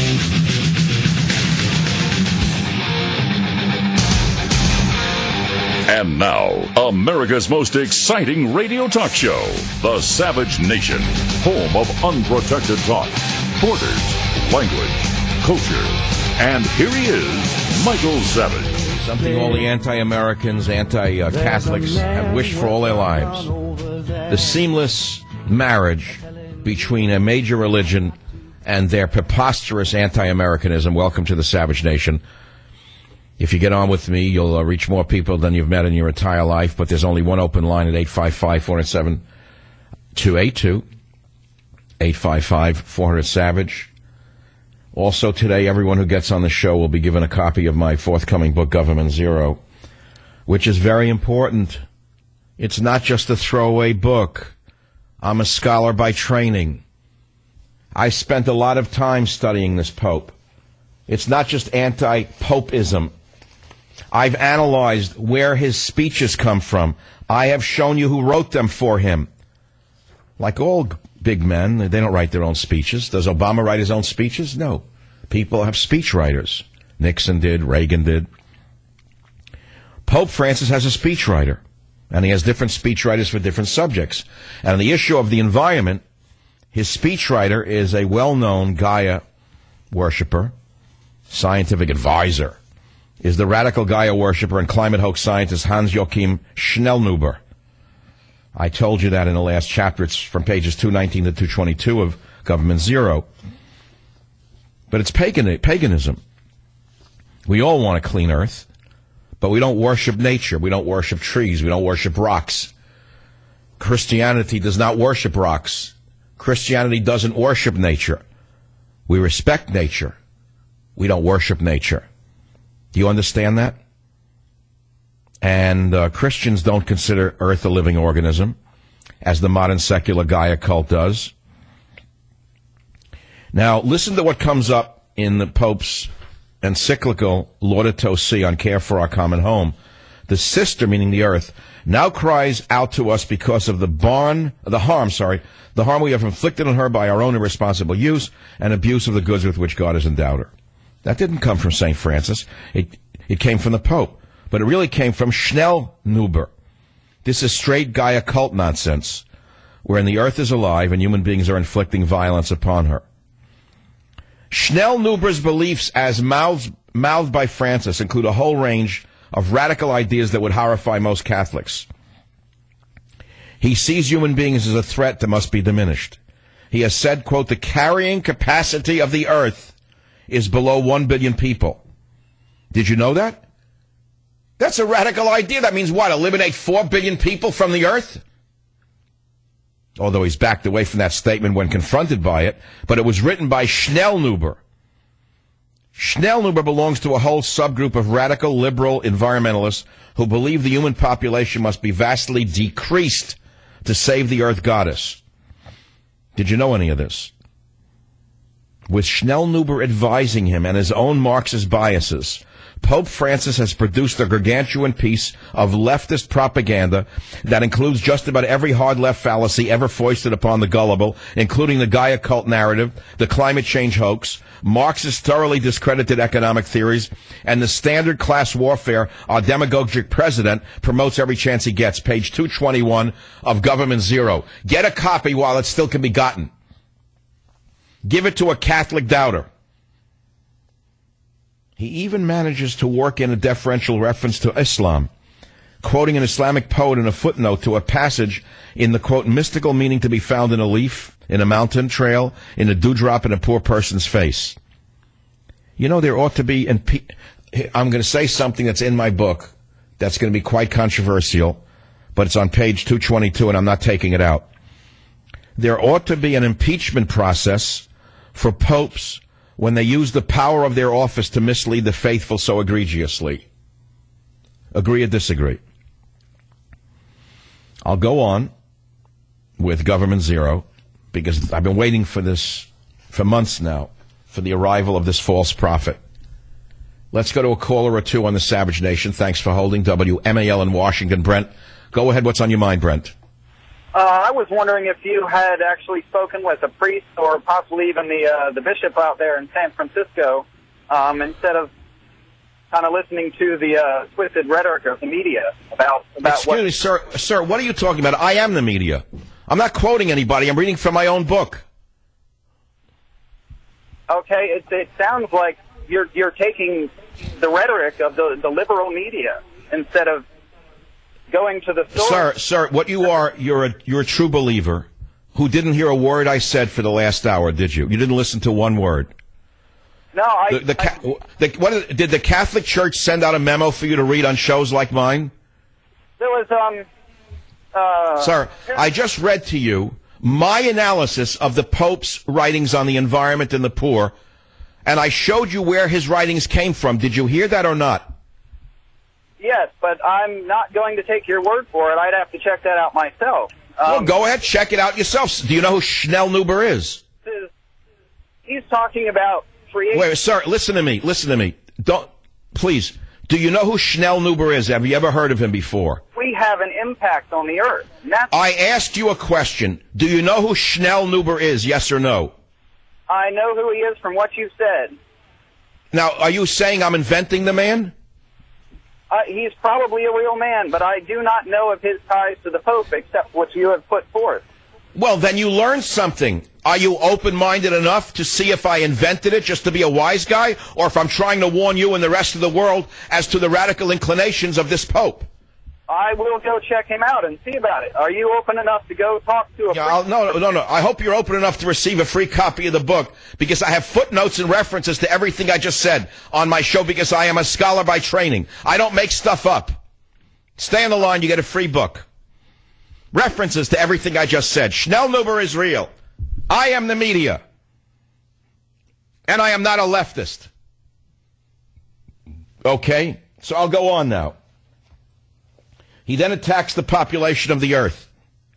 And now, America's most exciting radio talk show, The Savage Nation, home of unprotected thought, borders, language, culture. And here he is, Michael Savage. Something all the anti-Americans, anti-Catholics have wished for all their lives. The seamless marriage between a major religion and their preposterous anti-Americanism. Welcome to the Savage Nation. If you get on with me, you'll uh, reach more people than you've met in your entire life, but there's only one open line at eight five five, four zero seven, two eight two, eight five five, four hundred, SAVAGE. Also today, everyone who gets on the show will be given a copy of my forthcoming book, Government Zero, which is very important. It's not just a throwaway book. I'm a scholar by training. I spent a lot of time studying this Pope. It's not just anti-Popeism. I've analyzed where his speeches come from. I have shown you who wrote them for him. Like all big men, they don't write their own speeches. Does Obama write his own speeches? No. People have speechwriters. Nixon did, Reagan did. Pope Francis has a speechwriter, and he has different speechwriters for different subjects. And on the issue of the environment, his speechwriter is a well-known Gaia worshiper, scientific advisor, is the radical Gaia worshiper and climate hoax scientist Hans-Joachim Schnellnuber. I told you that in the last chapter. It's from pages two nineteen to two twenty-two of Government Zero. But it's pagan, paganism. We all want a clean earth, but we don't worship nature. We don't worship trees. We don't worship rocks. Christianity does not worship rocks. Christianity doesn't worship nature. We respect nature. We don't worship nature. Do you understand that? And uh, Christians don't consider Earth a living organism, as the modern secular Gaia cult does. Now, listen to what comes up in the Pope's encyclical Laudato Si on Care for Our Common Home. The sister, meaning the Earth, now cries out to us because of the barn, the harm, sorry, the harm we have inflicted on her by our own irresponsible use and abuse of the goods with which God has endowed her. That didn't come from Saint Francis. It, it came from the Pope. But it really came from Schnellnuber. This is straight Gaia cult nonsense, wherein the Earth is alive and human beings are inflicting violence upon her. Schnellnuber's beliefs, as mouthed, mouthed by Francis, include a whole range of radical ideas that would horrify most Catholics. He sees human beings as a threat that must be diminished. He has said, quote, the carrying capacity of the Earth is below one billion people. Did you know that? That's a radical idea. That means what? Eliminate four billion people from the Earth? Although he's backed away from that statement when confronted by it, but it was written by Schnellnuber. Schnellnuber belongs to a whole subgroup of radical liberal environmentalists who believe the human population must be vastly decreased to save the Earth goddess. Did you know any of this? With Schnellnuber advising him and his own Marxist biases, Pope Francis has produced a gargantuan piece of leftist propaganda that includes just about every hard left fallacy ever foisted upon the gullible, including the Gaia cult narrative, the climate change hoax, Marxist thoroughly discredited economic theories, and the standard class warfare our demagogic president promotes every chance he gets. Page two twenty-one of Government Zero. Get a copy while it still can be gotten. Give it to a Catholic doubter. He even manages to work in a deferential reference to Islam, quoting an Islamic poet in a footnote to a passage in the, quote, mystical meaning to be found in a leaf, in a mountain trail, in a dewdrop in a poor person's face. You know, there ought to be, impe- I'm going to say something that's in my book that's going to be quite controversial, but it's on page two twenty-two and I'm not taking it out. There ought to be an impeachment process for popes when they use the power of their office to mislead the faithful so egregiously. Agree or disagree? I'll go on with Government Zero because I've been waiting for this for months now, for the arrival of this false prophet. Let's go to a caller or two on the Savage Nation. Thanks for holding. W M A L in Washington. Brent, go ahead. What's on your mind, Brent? Uh, I was wondering if you had actually spoken with a priest or possibly even the uh, the bishop out there in San Francisco, um, instead of kind of listening to the uh, twisted rhetoric of the media about about Excuse what. me, sir. Sir, what are you talking about? I am the media. I'm not quoting anybody. I'm reading from my own book. Okay, it, it sounds like you're you're taking the rhetoric of the the liberal media instead of going to the source. Sir, sir, what you are, you're a you're a true believer who didn't hear a word I said for the last hour, did you? You didn't listen to one word. No, I... The, the, I the, what, did the Catholic Church send out a memo for you to read on shows like mine? There was, um... Uh, Sir, I just read to you my analysis of the Pope's writings on the environment and the poor, and I showed you where his writings came from. Did you hear that or not? Yes, but I'm not going to take your word for it. I'd have to check that out myself. Um, Well, go ahead, check it out yourself. Do you know who Schnellnuber is? is- He's talking about creation. Wait, sir, listen to me. Listen to me. Don't, please. Do you know who Schnellnuber is? Have you ever heard of him before? We have an impact on the earth. And that's, I asked you a question. Do you know who Schnellnuber is? Yes or no? I know who he is from what you've said. Now, are you saying I'm inventing the man? Uh, he's probably a real man, but I do not know of his ties to the Pope except what you have put forth. Well, then you learned something. Are you open-minded enough to see if I invented it just to be a wise guy, or if I'm trying to warn you and the rest of the world as to the radical inclinations of this Pope? I will go check him out and see about it. Are you open enough to go talk to a... Yeah, I'll, no, no, no. I hope you're open enough to receive a free copy of the book, because I have footnotes and references to everything I just said on my show, because I am a scholar by training. I don't make stuff up. Stay on the line, you get a free book. References to everything I just said. Schnellnuber is real. I am the media. And I am not a leftist. Okay? So I'll go on now. He then attacks the population of the earth.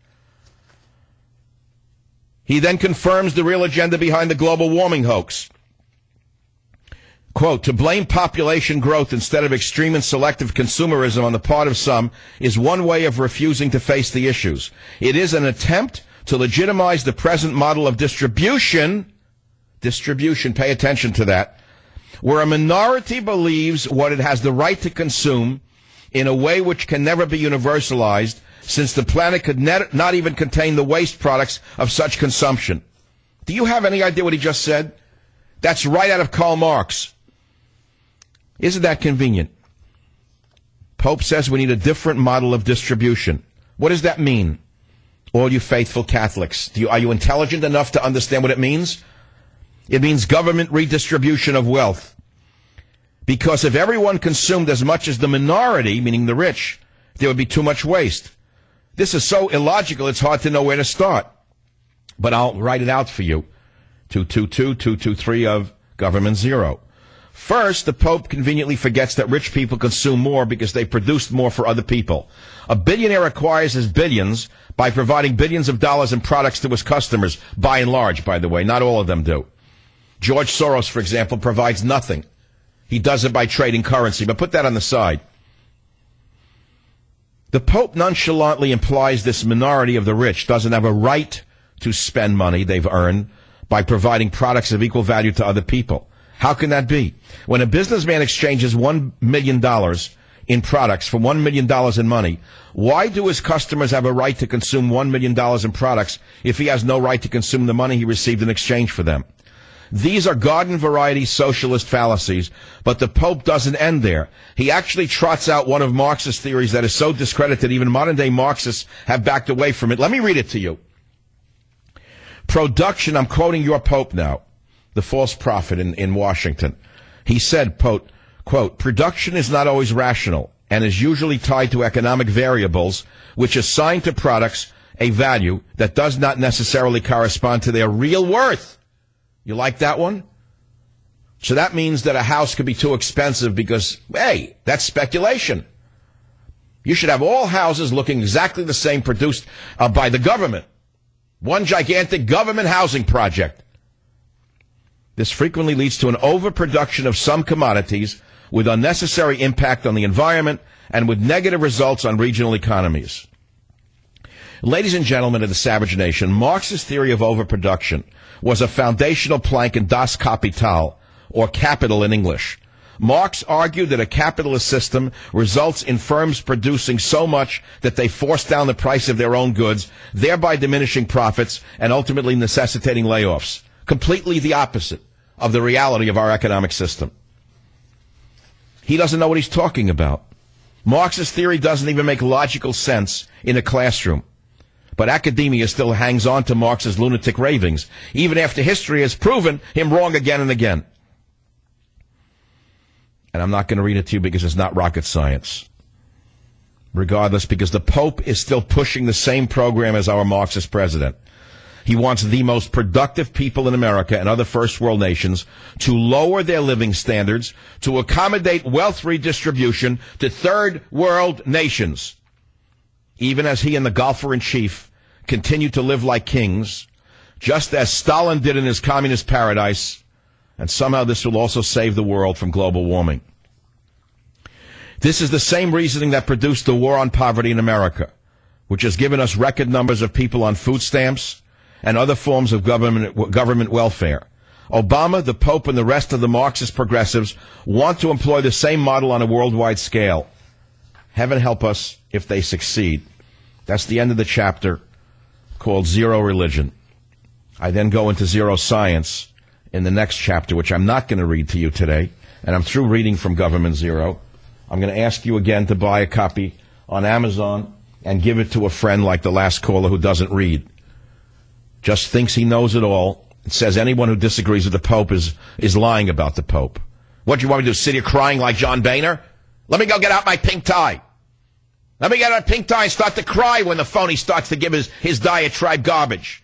He then confirms the real agenda behind the global warming hoax. Quote, to blame population growth instead of extreme and selective consumerism on the part of some is one way of refusing to face the issues. It is an attempt to legitimize the present model of distribution, distribution, pay attention to that, where a minority believes what it has the right to consume in a way which can never be universalized, since the planet could net, not even contain the waste products of such consumption. Do you have any idea what he just said? That's right out of Karl Marx. Isn't that convenient? Pope says we need a different model of distribution. What does that mean? All you faithful Catholics, do you, are you intelligent enough to understand what it means? It means government redistribution of wealth. Because if everyone consumed as much as the minority, meaning the rich, there would be too much waste. This is so illogical, it's hard to know where to start. But I'll write it out for you. two two two, two two three of Government Zero. First, the Pope conveniently forgets that rich people consume more because they produced more for other people. A billionaire acquires his billions by providing billions of dollars in products to his customers, by and large, by the way. Not all of them do. George Soros, for example, provides nothing. He does it by trading currency, but put that on the side. The Pope nonchalantly implies this minority of the rich doesn't have a right to spend money they've earned by providing products of equal value to other people. How can that be? When a businessman exchanges one million dollars in products for one million dollars in money, why do his customers have a right to consume one million dollars in products if he has no right to consume the money he received in exchange for them? These are garden-variety socialist fallacies, but the Pope doesn't end there. He actually trots out one of Marx's theories that is so discredited even modern-day Marxists have backed away from it. Let me read it to you. Production, I'm quoting your Pope now, the false prophet in, in Washington. He said, quote, quote, production is not always rational and is usually tied to economic variables which assign to products a value that does not necessarily correspond to their real worth. You like that one? So that means that a house could be too expensive because, hey, that's speculation. You should have all houses looking exactly the same, produced uh, by the government. One gigantic government housing project. This frequently leads to an overproduction of some commodities with unnecessary impact on the environment and with negative results on regional economies. Ladies and gentlemen of the Savage Nation, Marx's theory of overproduction was a foundational plank in Das Kapital, or capital in English. Marx argued that a capitalist system results in firms producing so much that they force down the price of their own goods, thereby diminishing profits and ultimately necessitating layoffs. Completely the opposite of the reality of our economic system. He doesn't know what he's talking about. Marx's theory doesn't even make logical sense in a classroom. But academia still hangs on to Marx's lunatic ravings, even after history has proven him wrong again and again. And I'm not going to read it to you because it's not rocket science. Regardless, because the Pope is still pushing the same program as our Marxist president. He wants the most productive people in America and other first world nations to lower their living standards to accommodate wealth redistribution to third world nations. Even as he and the golfer-in-chief continue to live like kings, just as Stalin did in his communist paradise, and somehow this will also save the world from global warming. This is the same reasoning that produced the war on poverty in America, which has given us record numbers of people on food stamps and other forms of government government welfare. Obama, the Pope, and the rest of the Marxist progressives want to employ the same model on a worldwide scale. Heaven help us if they succeed. That's the end of the chapter. called Zero Religion. I then go into Zero Science in the next chapter, which I'm not going to read to you today, and I'm through reading from Government Zero. I'm going to ask you again to buy a copy on Amazon and give it to a friend like the last caller who doesn't read. Just thinks he knows it all. It says anyone who disagrees with the Pope is, is lying about the Pope. What do you want me to do, sit here crying like John Boehner? Let me go get out my pink tie. Let me get out a pink tie and start to cry when the phony starts to give his, his diatribe garbage.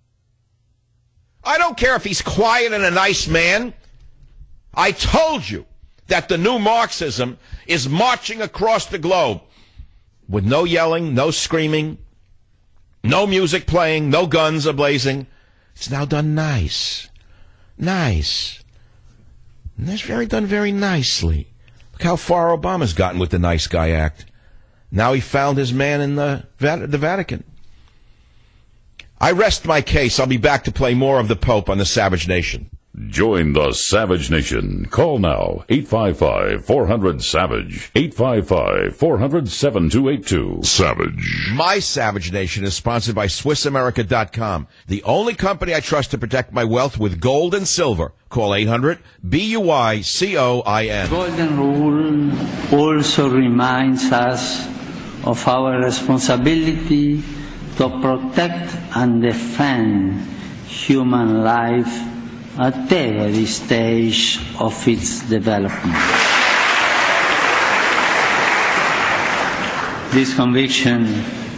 I don't care if he's quiet and a nice man. I told you that the new Marxism is marching across the globe with no yelling, no screaming, no music playing, no guns ablazing. It's now done nice. Nice. And it's very done very nicely. Look how far Obama's gotten with the Nice Guy Act. Now he found his man in the, the Vatican. I rest my case. I'll be back to play more of the Pope on the Savage Nation. Join the Savage Nation. Call now, eight five five, four hundred, SAVAGE, eight five five, four hundred, seven two eight two. Savage. My Savage Nation is sponsored by Swiss America dot com, the only company I trust to protect my wealth with gold and silver. Call eight hundred, B U I C O I N. Golden Rule also reminds us of our responsibility to protect and defend human life at every stage of its development. This conviction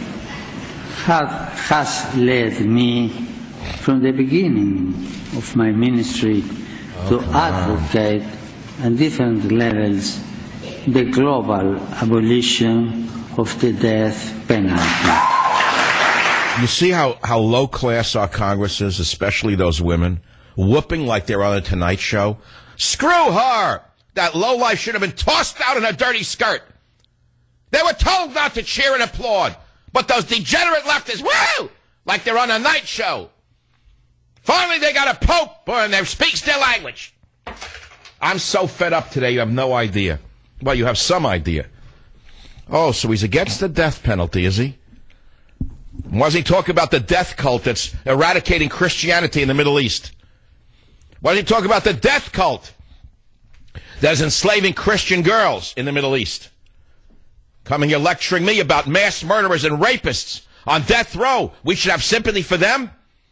have, has led me from the beginning of my ministry to advocate at different levels the global abolition of the death penalty. You see how, how low class our Congress is, especially those women, whooping like they're on a Tonight Show? Screw her! That lowlife should have been tossed out in a dirty skirt. They were told not to cheer and applaud, but those degenerate leftists, woo! Like they're on a night show. Finally, they got a pope, and they speaks their language. I'm so fed up today, you have no idea. Well, you have some idea. Oh, so he's against the death penalty, is he? Why does he talk about the death cult that's eradicating Christianity in the Middle East? Why does he talk about the death cult that is enslaving Christian girls in the Middle East? Coming here lecturing me about mass murderers and rapists on death row. We should have sympathy for them,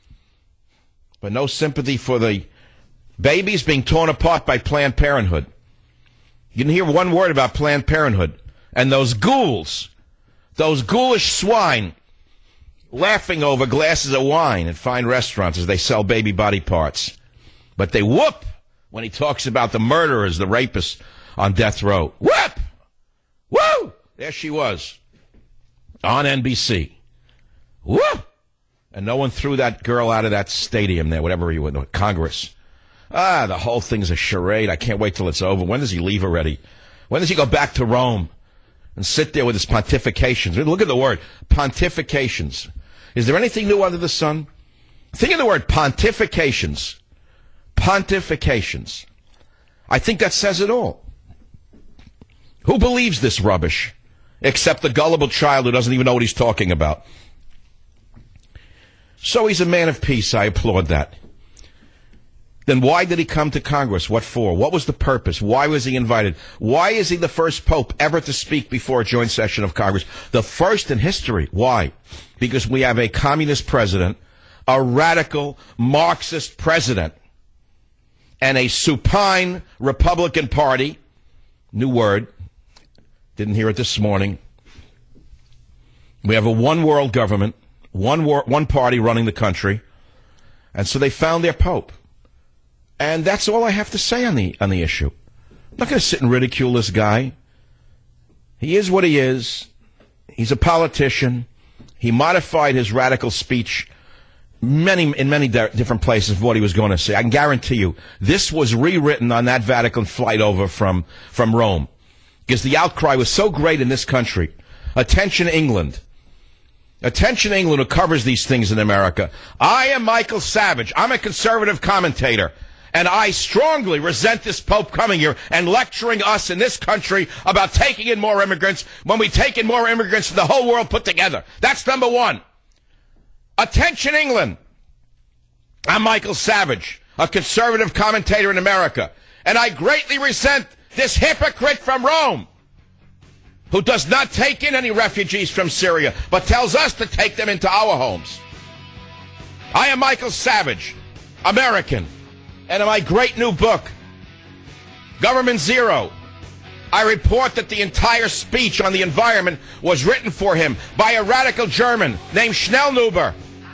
but no sympathy for the babies being torn apart by Planned Parenthood. You didn't hear one word about Planned Parenthood and those ghouls, those ghoulish swine laughing over glasses of wine at fine restaurants as they sell baby body parts. But they whoop when he talks about the murderers, the rapists on death row. Whoop! Woo! There she was on N B C. Whoop! And no one threw that girl out of that stadium there, whatever you would, Congress. Ah, the whole thing's a charade. I can't wait till it's over. When does he leave already? When does he go back to Rome and sit there with his pontifications? Look at the word, pontifications. Is there anything new under the sun? Think of the word pontifications. Pontifications. I think that says it all. Who believes this rubbish except the gullible child who doesn't even know what he's talking about? So he's a man of peace. I applaud that. Then why did he come to Congress? What for? What was the purpose? Why was he invited? Why is he the first pope ever to speak before a joint session of Congress? The first in history. Why? Because we have a communist president, a radical Marxist president, and a supine Republican Party. New word. Didn't hear it this morning. We have a one-world government, one wor- one party running the country, and so they found their pope. And that's all I have to say on the on the issue. I'm not going to sit and ridicule this guy. He is what he is. He's a politician. He modified his radical speech many in many di- different places of what he was going to say. I can guarantee you, this was rewritten on that Vatican flight over from, from Rome. Because the outcry was so great in this country. Attention, England. Attention, England, who covers these things in America. I am Michael Savage. I'm a conservative commentator. And I strongly resent this Pope coming here and lecturing us in this country about taking in more immigrants when we take in more immigrants than the whole world put together. That's number one. Attention, England. I'm Michael Savage, a conservative commentator in America, and I greatly resent this hypocrite from Rome who does not take in any refugees from Syria, but tells us to take them into our homes. I am Michael Savage, American, and in my great new book, Government Zero, I report that the entire speech on the environment was written for him by a radical German named Schnellnuber.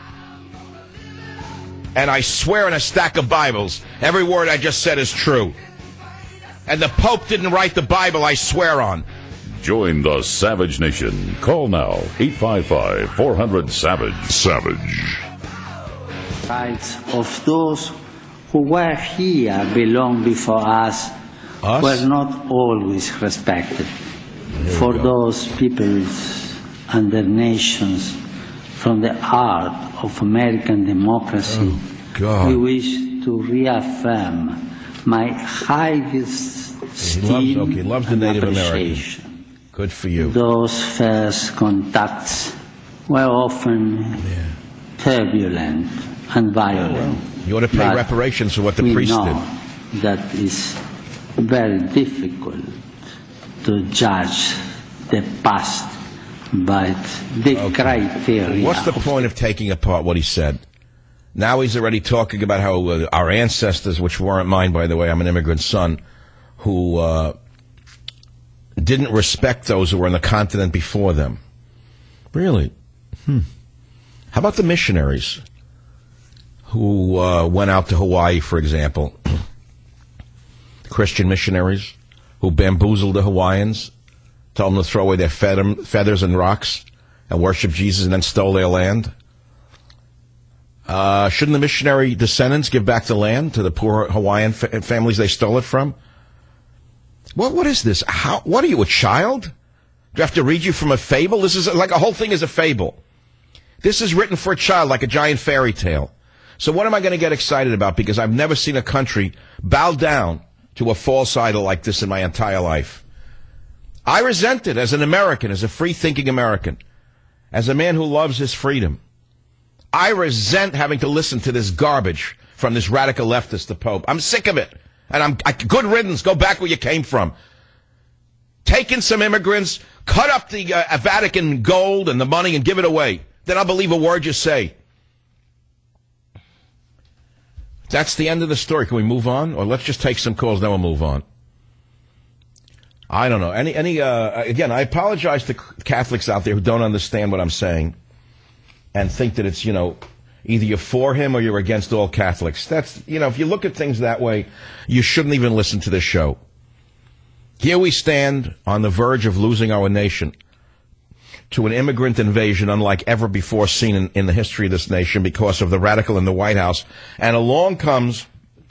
And I swear on a stack of Bibles, every word I just said is true. And the Pope didn't write the Bible I swear on. Join the Savage Nation. Call now, eight five five, four hundred, SAVAGE. Savage. Rights of those who were here belong before us, Us? were not always respected. For those peoples and their nations, from the heart of American democracy, oh, God. we wish to reaffirm my highest He esteem loves, okay, he loves the and Native appreciation. American. Good for you. Those first contacts were often Yeah. turbulent and violent. You ought to pay But reparations for what the we priest know did. that is very difficult to judge the past by the Okay. criteria. What's the of- point of taking apart what he said? Now he's already talking about how uh, our ancestors, which weren't mine, by the way, I'm an immigrant son, who uh, didn't respect those who were on the continent before them. Really? Hmm. How about the missionaries who uh, went out to Hawaii, for example? Christian missionaries who bamboozled the Hawaiians, told them to throw away their feather, feathers and rocks and worship Jesus, and then stole their land. Uh, shouldn't the missionary descendants give back the land to the poor Hawaiian fa- families they stole it from? What? What is this? How? What are you, a child? Do I have to read you from a fable? This is like a whole thing is a fable. This is written for a child, like a giant fairy tale. So what am I going to get excited about? Because I've never seen a country bow down to a false idol like this in my entire life. I resent it as an American, as a free-thinking American, as a man who loves his freedom. I resent having to listen to this garbage from this radical leftist, the Pope. I'm sick of it. And I'm I, good riddance. Go back where you came from. Take in some immigrants, cut up the uh, Vatican gold and the money and give it away. Then I'll believe a word you say. That's the end of the story. Can we move on? Or let's just take some calls, then we'll move on. I don't know. Any, any, uh, again, I apologize to Catholics out there who don't understand what I'm saying and think that it's, you know, either you're for him or you're against all Catholics. That's, you know, if you look at things that way, you shouldn't even listen to this show. Here we stand on the verge of losing our nation to an immigrant invasion unlike ever before seen in, in the history of this nation because of the radical in the White House. And along comes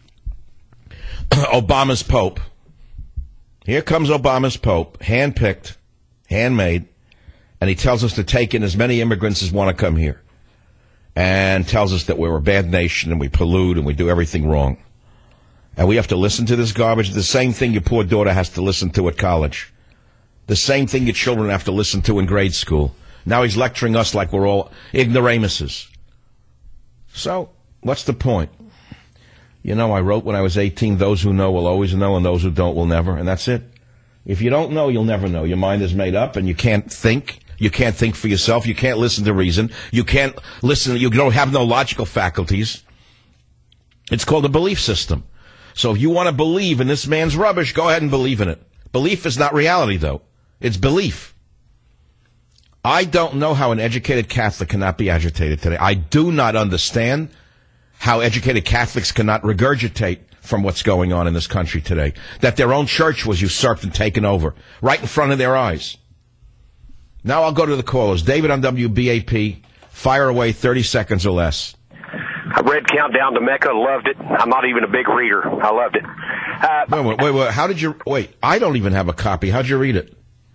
Obama's Pope. Here comes Obama's Pope, handpicked, handmade, and he tells us to take in as many immigrants as want to come here. And tells us that we're a bad nation and we pollute and we do everything wrong. And we have to listen to this garbage. The same thing your poor daughter has to listen to at college. The same thing your children have to listen to in grade school. Now he's lecturing us like we're all ignoramuses. So, what's the point? You know, I wrote when I was eighteen, those who know will always know and those who don't will never. And that's it. If you don't know, you'll never know. Your mind is made up and you can't think. You can't think for yourself. You can't listen to reason. You can't listen. You don't have no logical faculties. It's called a belief system. So if you want to believe in this man's rubbish, go ahead and believe in it. Belief is not reality, though. It's belief. I don't know how an educated Catholic cannot be agitated today. I do not understand how educated Catholics cannot regurgitate from what's going on in this country today. That their own church was usurped and taken over right in front of their eyes. Now I'll go to the callers. David on W B A P. Fire away, thirty seconds or less. I read Countdown to Mecca, loved it. I'm not even a big reader. I loved it. Uh, wait, wait, wait, wait. How did you... Wait, I don't even have a copy. How'd you read it?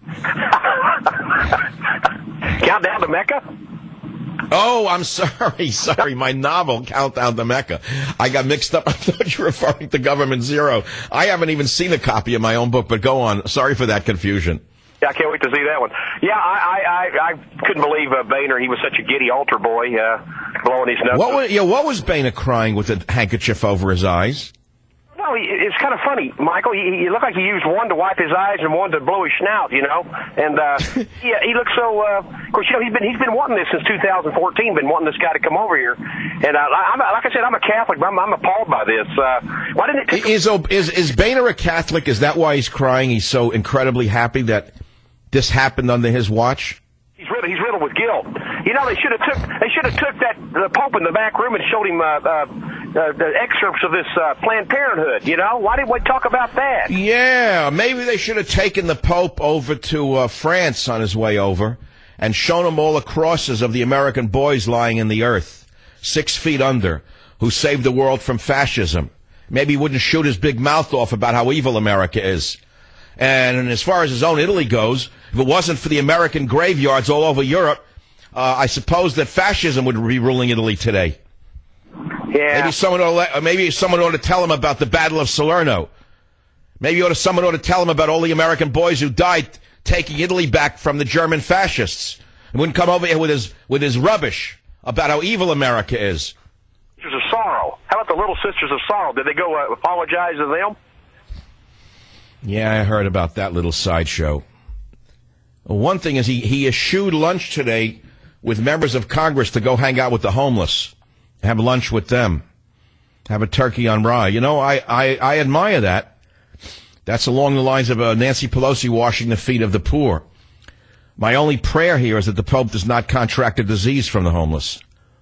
Countdown to Mecca? Oh, I'm sorry. Sorry. My novel, Countdown to Mecca. I got mixed up. I thought you were referring to Government Zero. I haven't even seen a copy of my own book, but go on. Sorry for that confusion. I can't wait to see that one. Yeah, I I, I couldn't believe uh, Boehner. He was such a giddy altar boy, uh, blowing his nose. What was, yeah, what was Boehner crying with a handkerchief over his eyes? No, he, it's kind of funny, Michael. He, he looked like he used one to wipe his eyes and one to blow his snout, you know. And uh, yeah, he looks so. Uh, of course, you know he's been he's been wanting this since two thousand fourteen. Been wanting this guy to come over here. And uh, I'm, like I said, I'm a Catholic, but I'm, I'm appalled by this. Uh, why didn't it take is is is Boehner a Catholic? Is that why he's crying? He's so incredibly happy that this happened under his watch. He's riddled, he's riddled with guilt. You know, they should have took they should have took that the Pope in the back room and showed him uh, uh, uh, the excerpts of this uh, Planned Parenthood. You know, why didn't we talk about that? Yeah, maybe they should have taken the Pope over to uh, France on his way over and shown him all the crosses of the American boys lying in the earth, six feet under, who saved the world from fascism. Maybe he wouldn't shoot his big mouth off about how evil America is. And as far as his own Italy goes, if it wasn't for the American graveyards all over Europe, uh, I suppose that fascism would be ruling Italy today. Yeah. Maybe someone ought to, maybe someone ought to tell him about the Battle of Salerno. Maybe ought to, someone ought to tell him about all the American boys who died taking Italy back from the German fascists. And wouldn't come over here with his with his rubbish about how evil America is. Sisters of Sorrow. How about the Little Sisters of Sorrow? Did they go uh, apologize to them? Yeah, I heard about that little sideshow. One thing is he, he eschewed lunch today with members of Congress to go hang out with the homeless, have lunch with them, have a turkey on rye. You know, I, I, I admire that. That's along the lines of uh, Nancy Pelosi washing the feet of the poor. My only prayer here is that the Pope does not contract a disease from the homeless.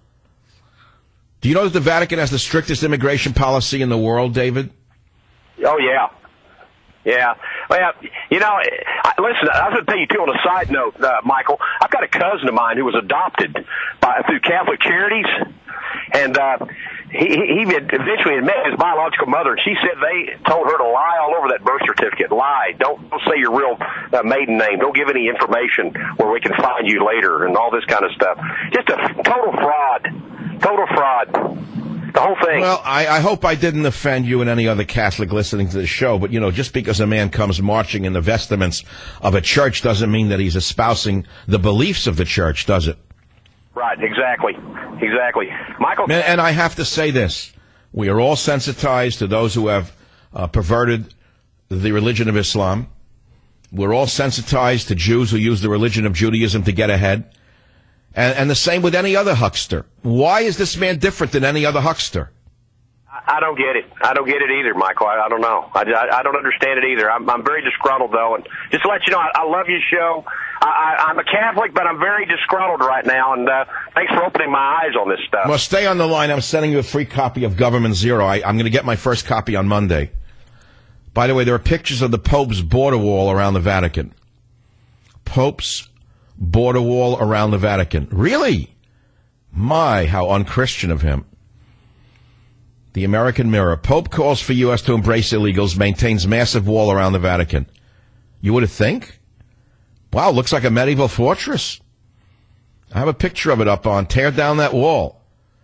Do you know that the Vatican has the strictest immigration policy in the world, David? Oh, yeah. Yeah. Well, you know, I, listen, I was going to tell you, too, on a side note, uh, Michael, I've got a cousin of mine who was adopted by through Catholic Charities, and uh, he, he had eventually had met his biological mother, and she said they told her to lie all over that birth certificate. Lie. Don't, don't say your real uh, maiden name. Don't give any information where we can find you later and all this kind of stuff. Just a total fraud. Total fraud. The whole thing. Well, I, I hope I didn't offend you and any other Catholic listening to the show, but, you know, just because a man comes marching in the vestments of a church doesn't mean that he's espousing the beliefs of the church, does it? Right, exactly. Exactly. Michael. And, and I have to say this. We are all sensitized to those who have uh, perverted the religion of Islam. We're all sensitized to Jews who use the religion of Judaism to get ahead. And, and the same with any other huckster. Why is this man different than any other huckster? I don't get it. I don't get it either, Michael. I, I don't know. I, I, I don't understand it either. I'm, I'm very disgruntled, though. And just to let you know, I, I love your show. I, I, I'm a Catholic, but I'm very disgruntled right now. And uh, thanks for opening my eyes on this stuff. Well, stay on the line. I'm sending you a free copy of Government Zero. I, I'm going to get my first copy on Monday. By the way, there are pictures of the Pope's border wall around the Vatican. Pope's border wall around the Vatican. Really? My, how unchristian of him. The American Mirror. Pope calls for U S to embrace illegals, maintains massive wall around the Vatican. You would think? Wow, looks like a medieval fortress. I have a picture of it up on. Tear down that wall.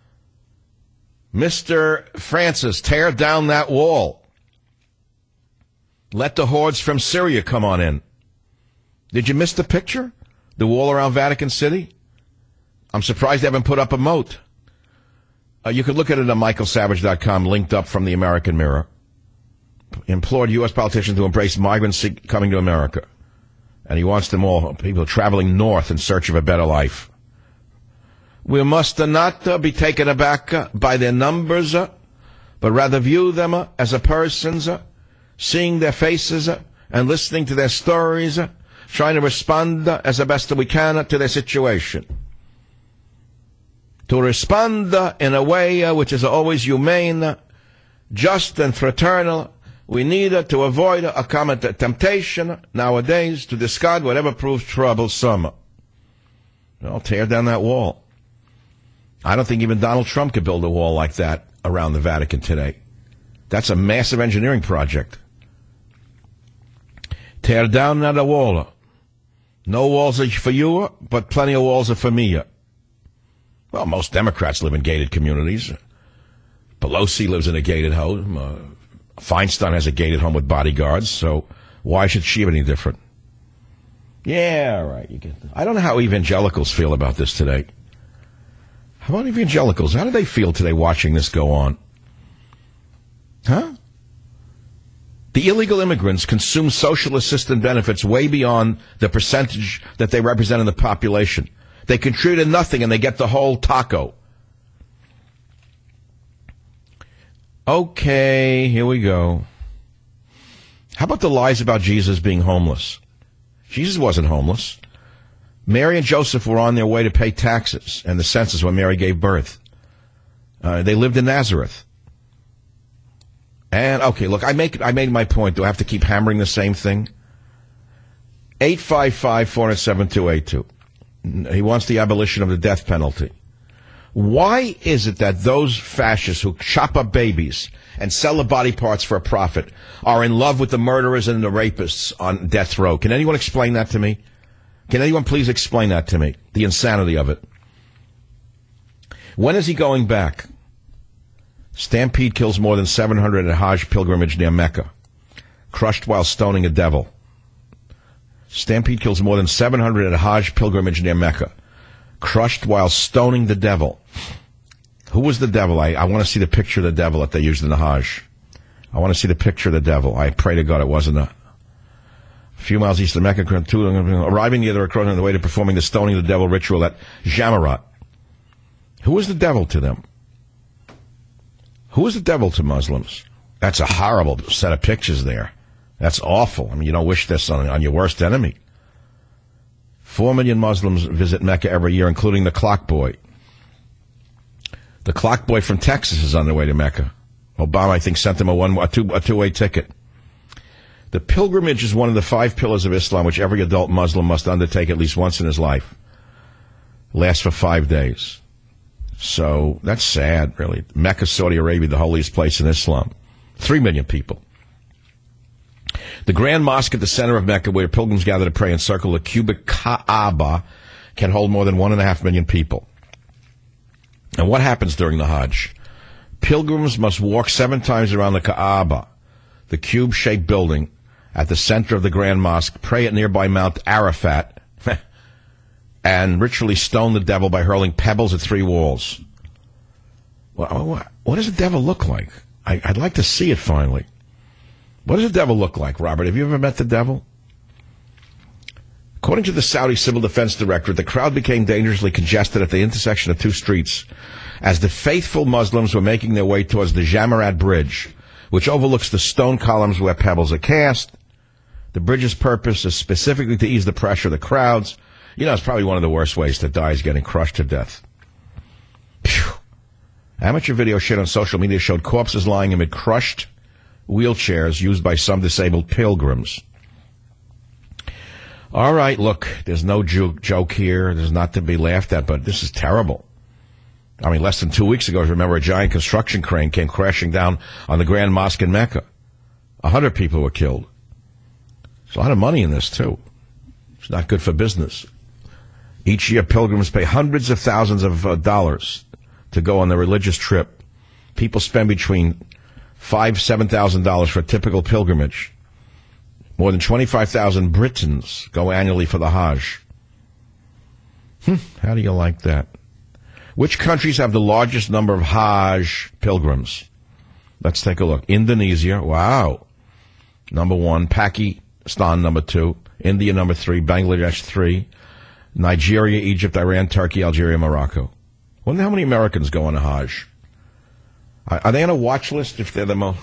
Mister Francis, tear down that wall. Let the hordes from Syria come on in. Did you miss the picture? The wall around Vatican City? I'm surprised they haven't put up a moat. Uh, you could look at it on michael savage dot com, linked up from the American Mirror. Implored U S politicians to embrace migrants coming to America. And he wants them all, people traveling north in search of a better life. We must not uh, be taken aback uh, by their numbers, uh, but rather view them uh, as a persons, uh, seeing their faces uh, and listening to their stories, uh, trying to respond uh, as the best that we can uh, to their situation. To respond uh, in a way uh, which is always humane, uh, just and fraternal, we need uh, to avoid uh, a common t- temptation uh, nowadays to discard whatever proves troublesome. Well, tear down that wall. I don't think even Donald Trump could build a wall like that around the Vatican today. That's a massive engineering project. Tear down that wall. No walls are for you, but plenty of walls are for me. Well, most Democrats live in gated communities. Pelosi lives in a gated home. Uh, Feinstein has a gated home with bodyguards, so why should she have any different? Yeah, all right. You get that. I don't know how evangelicals feel about this today. How about evangelicals? How do they feel today watching this go on? Huh? The illegal immigrants consume social assistance benefits way beyond the percentage that they represent in the population. They contributed nothing and they get the whole taco. Okay, here we go. How about the lies about Jesus being homeless? Jesus wasn't homeless. Mary and Joseph were on their way to pay taxes and the census when Mary gave birth. Uh, they lived in Nazareth. And, okay, look, I make I made my point. Do I have to keep hammering the same thing? eight five five, four seven, two eight two. He wants the abolition of the death penalty. Why is it that those fascists who chop up babies and sell the body parts for a profit are in love with the murderers and the rapists on death row? Can anyone explain that to me? Can anyone please explain that to me? The insanity of it. When is he going back? Stampede kills more than seven hundred at Hajj pilgrimage near Mecca. Crushed while stoning a devil. Stampede kills more than seven hundred at Hajj pilgrimage near Mecca. Crushed while stoning the devil. Who was the devil? I, I want to see the picture of the devil that they used in the Hajj. I want to see the picture of the devil. I pray to God it wasn't a... A few miles east of Mecca, arriving near the crossing on the way to performing the stoning of the devil ritual at Jamarat. Who was the devil to them? Who is the devil to Muslims? That's a horrible set of pictures there. That's awful. I mean, you don't wish this on, on your worst enemy. Four million Muslims visit Mecca every year, including the clock boy. The clock boy from Texas is on their way to Mecca. Obama, I think, sent them a, one, a, two, a two-way ticket. The pilgrimage is one of the five pillars of Islam, which every adult Muslim must undertake at least once in his life. Lasts for five days. So that's sad, really. Mecca, Saudi Arabia, the holiest place in Islam. Three million people. The Grand Mosque at the center of Mecca, where pilgrims gather to pray and circle the cubic Kaaba, can hold more than one and a half million people. And what happens during the Hajj? Pilgrims must walk seven times around the Kaaba, the cube-shaped building at the center of the Grand Mosque, pray at nearby Mount Arafat, and ritually stone the devil by hurling pebbles at three walls. What, what does the devil look like? I, I'd like to see it finally. What does the devil look like, Robert? Have you ever met the devil? According to the Saudi Civil Defense Directorate, the crowd became dangerously congested at the intersection of two streets as the faithful Muslims were making their way towards the Jamarat Bridge, which overlooks the stone columns where pebbles are cast. The bridge's purpose is specifically to ease the pressure of the crowds. You know, it's probably one of the worst ways to die is getting crushed to death. Phew. Amateur video shared on social media showed corpses lying amid crushed wheelchairs used by some disabled pilgrims. All right, look, there's no jo- joke here. There's not to be laughed at, but this is terrible. I mean, less than two weeks ago, remember, a giant construction crane came crashing down on the Grand Mosque in Mecca. A hundred people were killed. There's a lot of money in this, too. It's not good for business. Each year, pilgrims pay hundreds of thousands of uh, dollars to go on their religious trip. People spend between five, seven thousand dollars for a typical pilgrimage. More than twenty-five thousand Britons go annually for the Hajj. Hmm, how do you like that? Which countries have the largest number of Hajj pilgrims? Let's take a look. Indonesia, wow. Number one. Pakistan, number two. India, number three. Bangladesh, three. Nigeria, Egypt, Iran, Turkey, Algeria, Morocco. Wonder how many Americans go on a Hajj. Are they on a watch list if they're the most...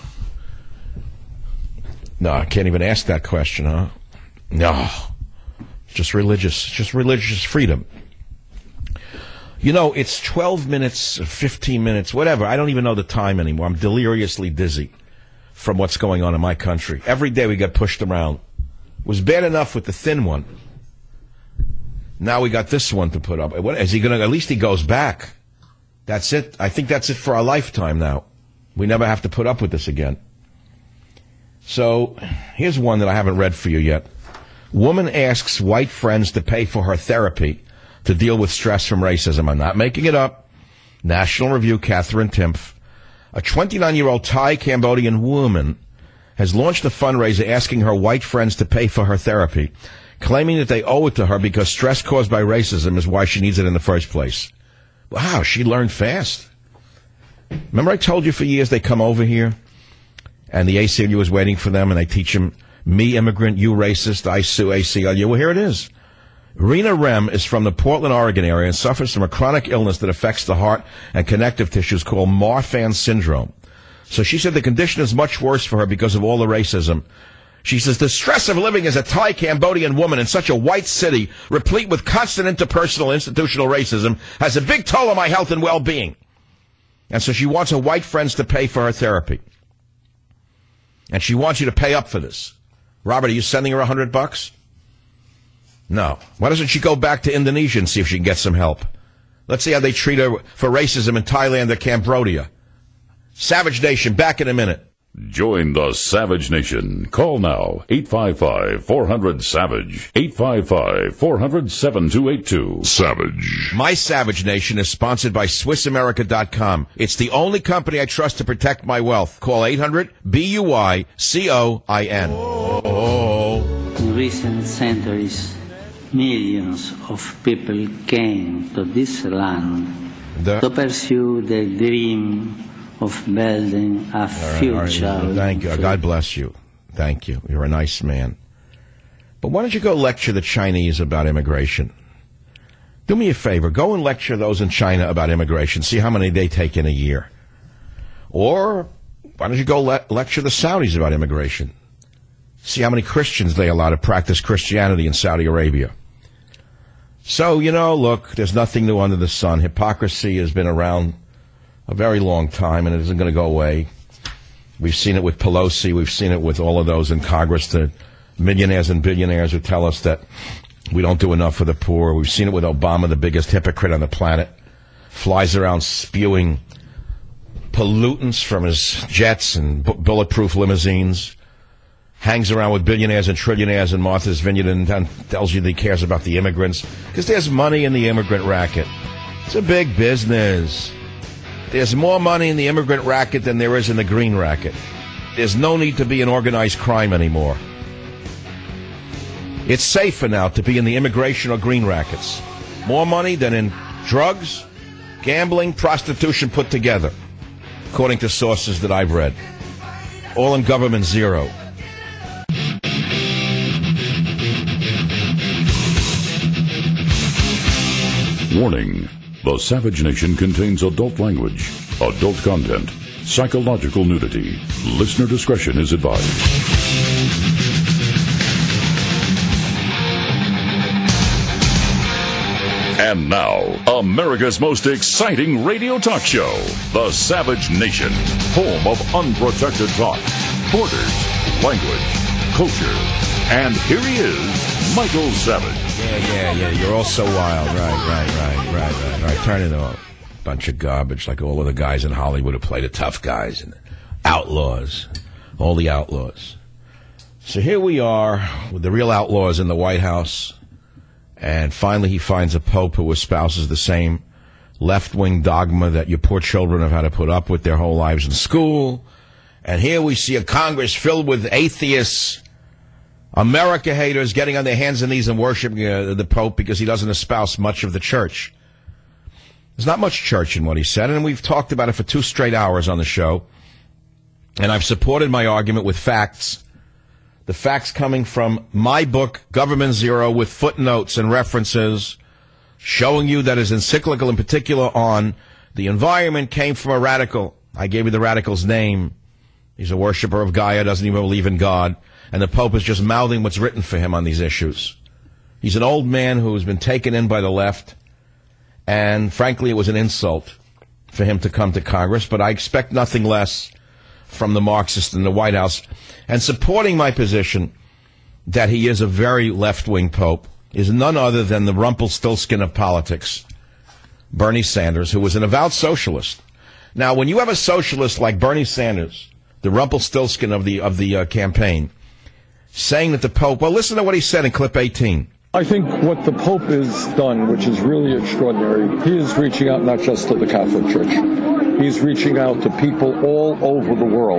No, I can't even ask that question, huh? No. Just religious. Just religious freedom. You know, it's twelve minutes, fifteen minutes, whatever. I don't even know the time anymore. I'm deliriously dizzy from what's going on in my country. Every day we get pushed around. It was bad enough with the thin one. Now we got this one to put up. What, is he going to... At least he goes back. That's it. I think that's it for our lifetime now. We never have to put up with this again. So, here's one that I haven't read for you yet. Woman asks white friends to pay for her therapy to deal with stress from racism. I'm not making it up. National Review, Catherine Timpf. A twenty-nine-year-old Thai-Cambodian woman has launched a fundraiser asking her white friends to pay for her therapy, claiming that they owe it to her because stress caused by racism is why she needs it in the first place. Wow, she learned fast. Remember I told you for years they come over here and the A C L U is waiting for them and they teach them, me immigrant, you racist, I sue A C L U. Well, here it is. Rena Rem is from the Portland, Oregon area and suffers from a chronic illness that affects the heart and connective tissues called Marfan syndrome. So she said the condition is much worse for her because of all the racism. She says, the stress of living as a Thai Cambodian woman in such a white city, replete with constant interpersonal institutional racism, has a big toll on my health and well-being. And so she wants her white friends to pay for her therapy. And she wants you to pay up for this. Robert, are you sending her a hundred bucks? No. Why doesn't she go back to Indonesia and see if she can get some help? Let's see how they treat her for racism in Thailand or Cambodia. Savage Nation, back in a minute. Join the Savage Nation. Call now, eight five five, four hundred, SAVAGE, eight five five, four hundred, seven two eight two. Savage. My Savage Nation is sponsored by Swiss America dot com. It's the only company I trust to protect my wealth. Call eight hundred, B U Y C O I N. Oh. In recent centuries, millions of people came to this land The- to pursue the dream of building a All right, future. all right. Thank you. God bless you. Thank you. You're a nice man. But why don't you go lecture the Chinese about immigration? Do me a favor. Go and lecture those in China about immigration. See how many they take in a year. Or why don't you go le- lecture the Saudis about immigration? See how many Christians they allow to practice Christianity in Saudi Arabia. So, you know, look, there's nothing new under the sun. Hypocrisy has been around a very long time, and it isn't going to go away. We've seen it with Pelosi. We've seen it with all of those in Congress, the millionaires and billionaires who tell us that we don't do enough for the poor. We've seen it with Obama, the biggest hypocrite on the planet. Flies around spewing pollutants from his jets and bu- bulletproof limousines. Hangs around with billionaires and trillionaires in Martha's Vineyard and tells you that he cares about the immigrants. Because there's money in the immigrant racket. It's a big business. There's more money in the immigrant racket than there is in the green racket. There's no need to be in organized crime anymore. It's safer now to be in the immigration or green rackets. More money than in drugs, gambling, prostitution put together, according to sources that I've read. All in government zero. Warning. The Savage Nation contains adult language, adult content, psychological nudity. Listener discretion is advised. And now, America's most exciting radio talk show, The Savage Nation, home of unprotected talk, borders, language, culture. And here he is, Michael Savage. Yeah, yeah, yeah. You're all so wild. Right, right, right, right, right. Right. Turn it off. Bunch of garbage like all of the guys in Hollywood who play the tough guys and outlaws. All the outlaws. So here we are with the real outlaws in the White House. And finally he finds a pope who espouses the same left-wing dogma that your poor children have had to put up with their whole lives in school. And here we see a Congress filled with atheists, America haters getting on their hands and knees and worshiping uh, the Pope because he doesn't espouse much of the church. There's not much church in what he said, and we've talked about it for two straight hours on the show. And I've supported my argument with facts. The facts coming from my book, Government Zero, with footnotes and references, showing you that his encyclical in particular on the environment came from a radical. I gave you the radical's name. He's a worshiper of Gaia, doesn't even believe in God. And the Pope is just mouthing what's written for him on these issues. He's an old man who has been taken in by the left. And frankly, it was an insult for him to come to Congress. But I expect nothing less from the Marxists in the White House. And supporting my position that he is a very left-wing Pope is none other than the Rumpelstiltskin of politics, Bernie Sanders, who was an avowed socialist. Now, when you have a socialist like Bernie Sanders, the Rumpelstiltskin of the of the uh, campaign, saying that the Pope, well, listen to what he said in clip eighteen. I think what the Pope has done, which is really extraordinary, he is reaching out not just to the Catholic Church. He's reaching out to people all over the world.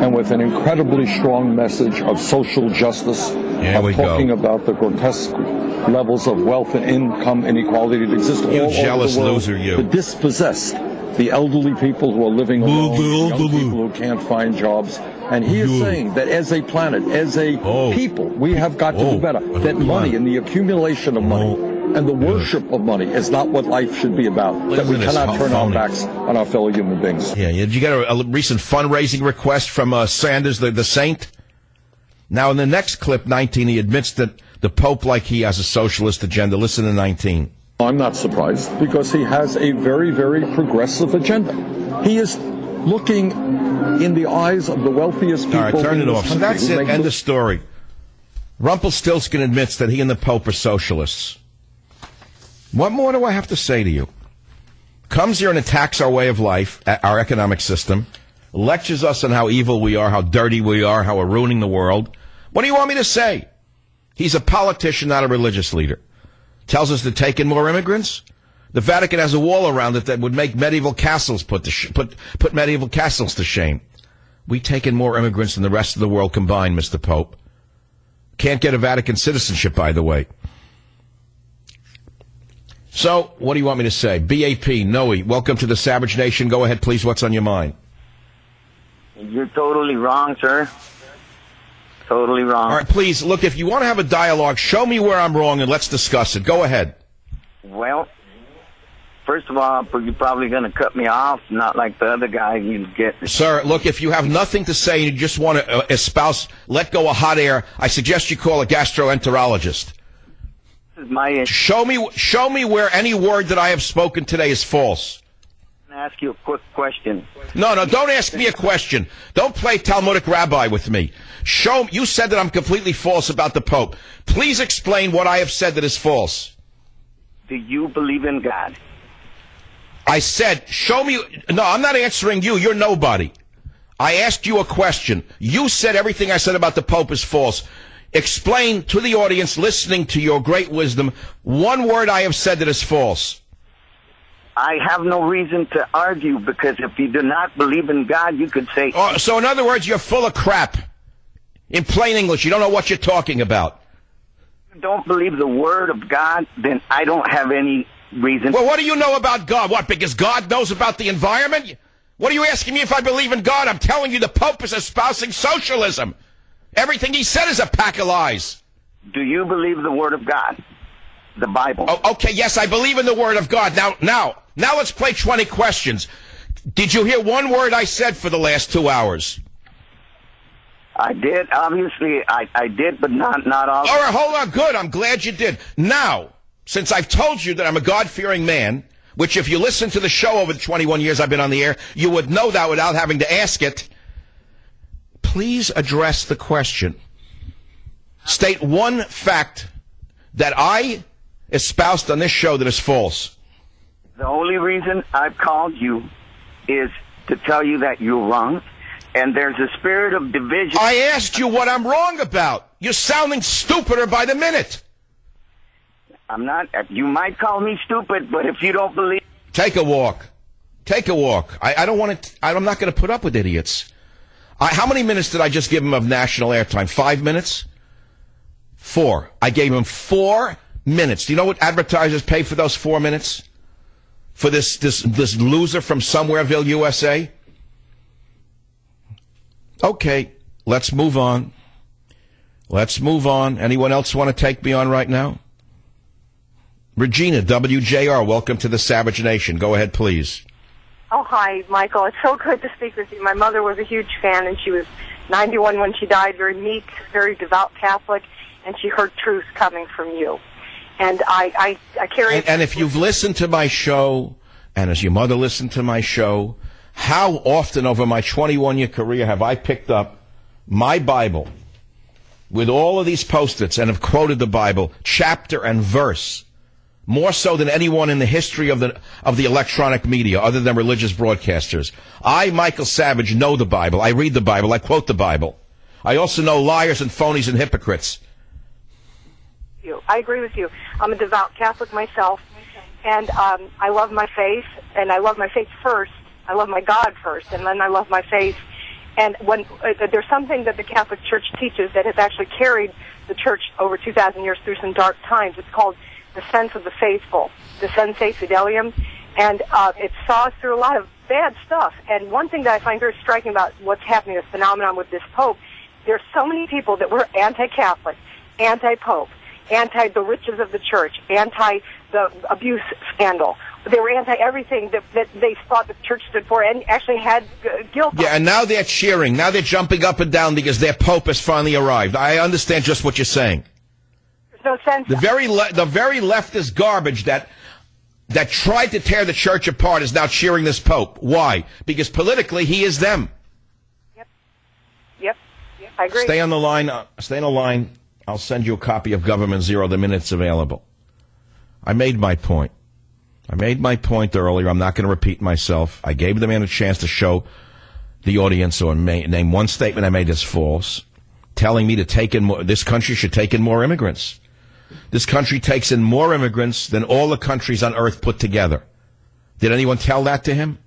and with an incredibly strong message of social justice, There of we talking go. about the grotesque levels of wealth and income inequality that exist You all jealous over the world. loser, you. The dispossessed, the elderly people who are living alone, young people who can't find jobs. And he is saying that as a planet, as a Oh. people, we have got to Oh. do better. That Come money on. and the accumulation of money Oh. and the worship of money is not what life should be about. That we Listen to this cannot turn our phony. backs on our fellow human beings. Yeah, did you get a, a recent fundraising request from uh, Sanders, the, the saint? Now, in the next clip, nineteen, he admits that the Pope, like he, has a socialist agenda. Listen to nineteen. I'm not surprised because he has a very, very progressive agenda. He is looking in the eyes of the wealthiest people. All right, turn in it this off. So country that's who it. make End the- of story. Rumpelstiltskin admits that he and the Pope are socialists. What more do I have to say to you? Comes here and attacks our way of life, our economic system, lectures us on how evil we are, how dirty we are, how we're ruining the world. What do you want me to say? He's a politician, not a religious leader. Tells us to take in more immigrants. The Vatican has a wall around it that would make medieval castles put, to sh- put, put medieval castles to shame. We take in more immigrants than the rest of the world combined, Mister Pope. Can't get a Vatican citizenship, by the way. So, what do you want me to say? B A P, Noe, welcome to the Savage Nation. Go ahead, please. What's on your mind? You're totally wrong, sir. Totally wrong. All right, please, look, if you want to have a dialogue, show me where I'm wrong and let's discuss it. Go ahead. Well, first of all, you're probably going to cut me off, not like the other guy you get. Sir, look, if you have nothing to say and you just want to uh, espouse, let go of hot air, I suggest you call a gastroenterologist. This is my issue. Show me, show me where any word that I have spoken today is false. I'm going to ask you a quick question. No, no, don't ask me a question. Don't play Talmudic rabbi with me. Show, you said that I'm completely false about the Pope. Please explain what I have said that is false. Do you believe in God? I said, show me, no, I'm not answering you. You're nobody. I asked you a question. You said everything I said about the Pope is false. Explain to the audience listening to your great wisdom one word I have said that is false. I have no reason to argue because if you do not believe in God, you could say... Oh, so in other words, you're full of crap. In plain English, you don't know what you're talking about. If you don't believe the word of God, then I don't have any reason... Well, what do you know about God? What, because God knows about the environment? What are you asking me if I believe in God? I'm telling you the Pope is espousing socialism. Everything he said is a pack of lies. Do you believe the word of God? The Bible? Oh, okay, yes, I believe in the word of God. Now, now, now let's play twenty questions. Did you hear one word I said for the last two hours? I did. Obviously, I, I did, but not, not all... All right, hold on. Good. I'm glad you did. Now, since I've told you that I'm a God-fearing man, which if you listen to the show over the twenty-one years I've been on the air, you would know that without having to ask it. Please address the question. State one fact that I espoused on this show that is false. The only reason I've called you is to tell you that you're wrong, and there's a spirit of division. I asked you what I'm wrong about. You're sounding stupider by the minute. I'm not. You might call me stupid, but if you don't believe... Take a walk. Take a walk. I, I don't want to... I'm not going to put up with idiots. I, how many minutes did I just give him of national airtime? Five minutes? Four. I gave him four minutes. Do you know what advertisers pay for those four minutes? For this this this loser from Somewhereville, U S A? Okay, let's move on. Let's move on. Anyone else want to take me on right now? Regina, W J R, welcome to the Savage Nation. Go ahead, please. Oh, hi, Michael. It's so good to speak with you. My mother was a huge fan, and she was ninety-one when she died, very meek, very devout Catholic, and she heard truth coming from you. And I, I, I carry... And, and if you've listened to my show, and as your mother listened to my show, how often over my twenty-one-year career have I picked up my Bible with all of these Post-its and have quoted the Bible, chapter and verse, more so than anyone in the history of the of the electronic media, other than religious broadcasters. I, Michael Savage, know the Bible. I read the Bible. I quote the Bible. I also know liars and phonies and hypocrites. I agree with you. I'm a devout Catholic myself, and um, I love my faith, and I love my faith first. I love my God first, and then I love my faith. And when uh, there's something that the Catholic Church teaches that has actually carried the Church over two thousand years through some dark times. It's called the sense of the faithful, the sense fidelium, and uh, it saw us through a lot of bad stuff. And one thing that I find very striking about what's happening, this phenomenon with this Pope, there's so many people that were anti-Catholic, anti-Pope, anti the riches of the Church, anti the abuse scandal. They were anti-everything that, that they thought the Church stood for, and actually had uh, guilt. Yeah, and now they're cheering. Now they're jumping up and down because their Pope has finally arrived. I understand just what you're saying. There's no sense. The very le- the very leftist garbage that that tried to tear the Church apart is now cheering this Pope. Why? Because politically he is them. Yep. Yep. Yep. I agree. Stay on the line. Uh, stay on the line. I'll send you a copy of Government Zero the minute it's available. I made my point. I made my point earlier. I'm not going to repeat myself. I gave the man a chance to show the audience or may, name one statement I made as false, telling me to take in more, this country should take in more immigrants. This country takes in more immigrants than all the countries on earth put together. Did anyone tell that to him?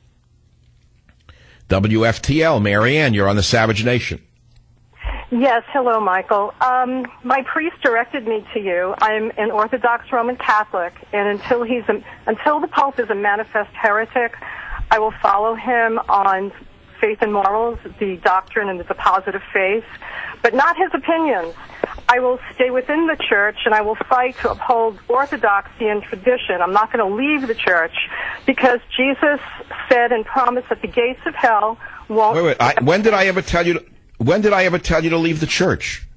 W F T L, Mary Ann, you're on the Savage Nation. Yes, hello, Michael. Um, my priest directed me to you. I'm an Orthodox Roman Catholic, and until he's a, until the Pope is a manifest heretic, I will follow him on faith and morals, the doctrine and the deposit of faith, but not his opinions. I will stay within the Church, and I will fight to uphold orthodoxy and tradition. I'm not going to leave the Church because Jesus said and promised that the gates of hell won't... Wait, wait. I, when did I ever tell you... To, when did I ever tell you to leave the Church?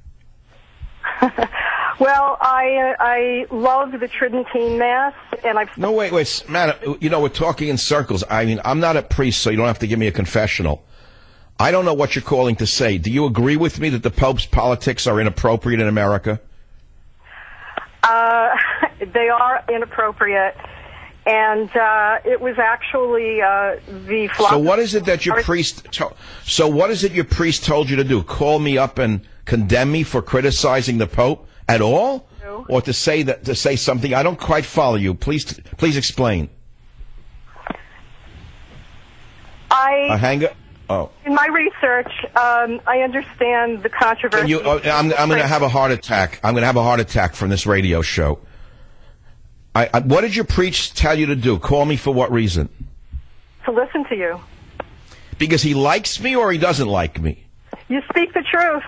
Well, I uh, I love the Tridentine Mass, and I've... No, wait, wait. Man, you know, we're talking in circles. I mean, I'm not a priest, so you don't have to give me a confessional. I don't know what you're calling to say. Do you agree with me that the Pope's politics are inappropriate in America? Uh, they are inappropriate, and uh, it was actually uh, the... So what is it that your priest... To- so what is it your priest told you to do? Call me up and condemn me for criticizing the Pope at all? No. Or to say that to say something? I don't quite follow you. Please, please explain. I... Uh, hang up. Oh. In my research, um, I understand the controversy. You, oh, I'm, I'm going to have a heart attack. I'm going to have a heart attack from this radio show. I, I, what did your priest tell you to do? Call me for what reason? To listen to you. Because he likes me or he doesn't like me? You speak the truth.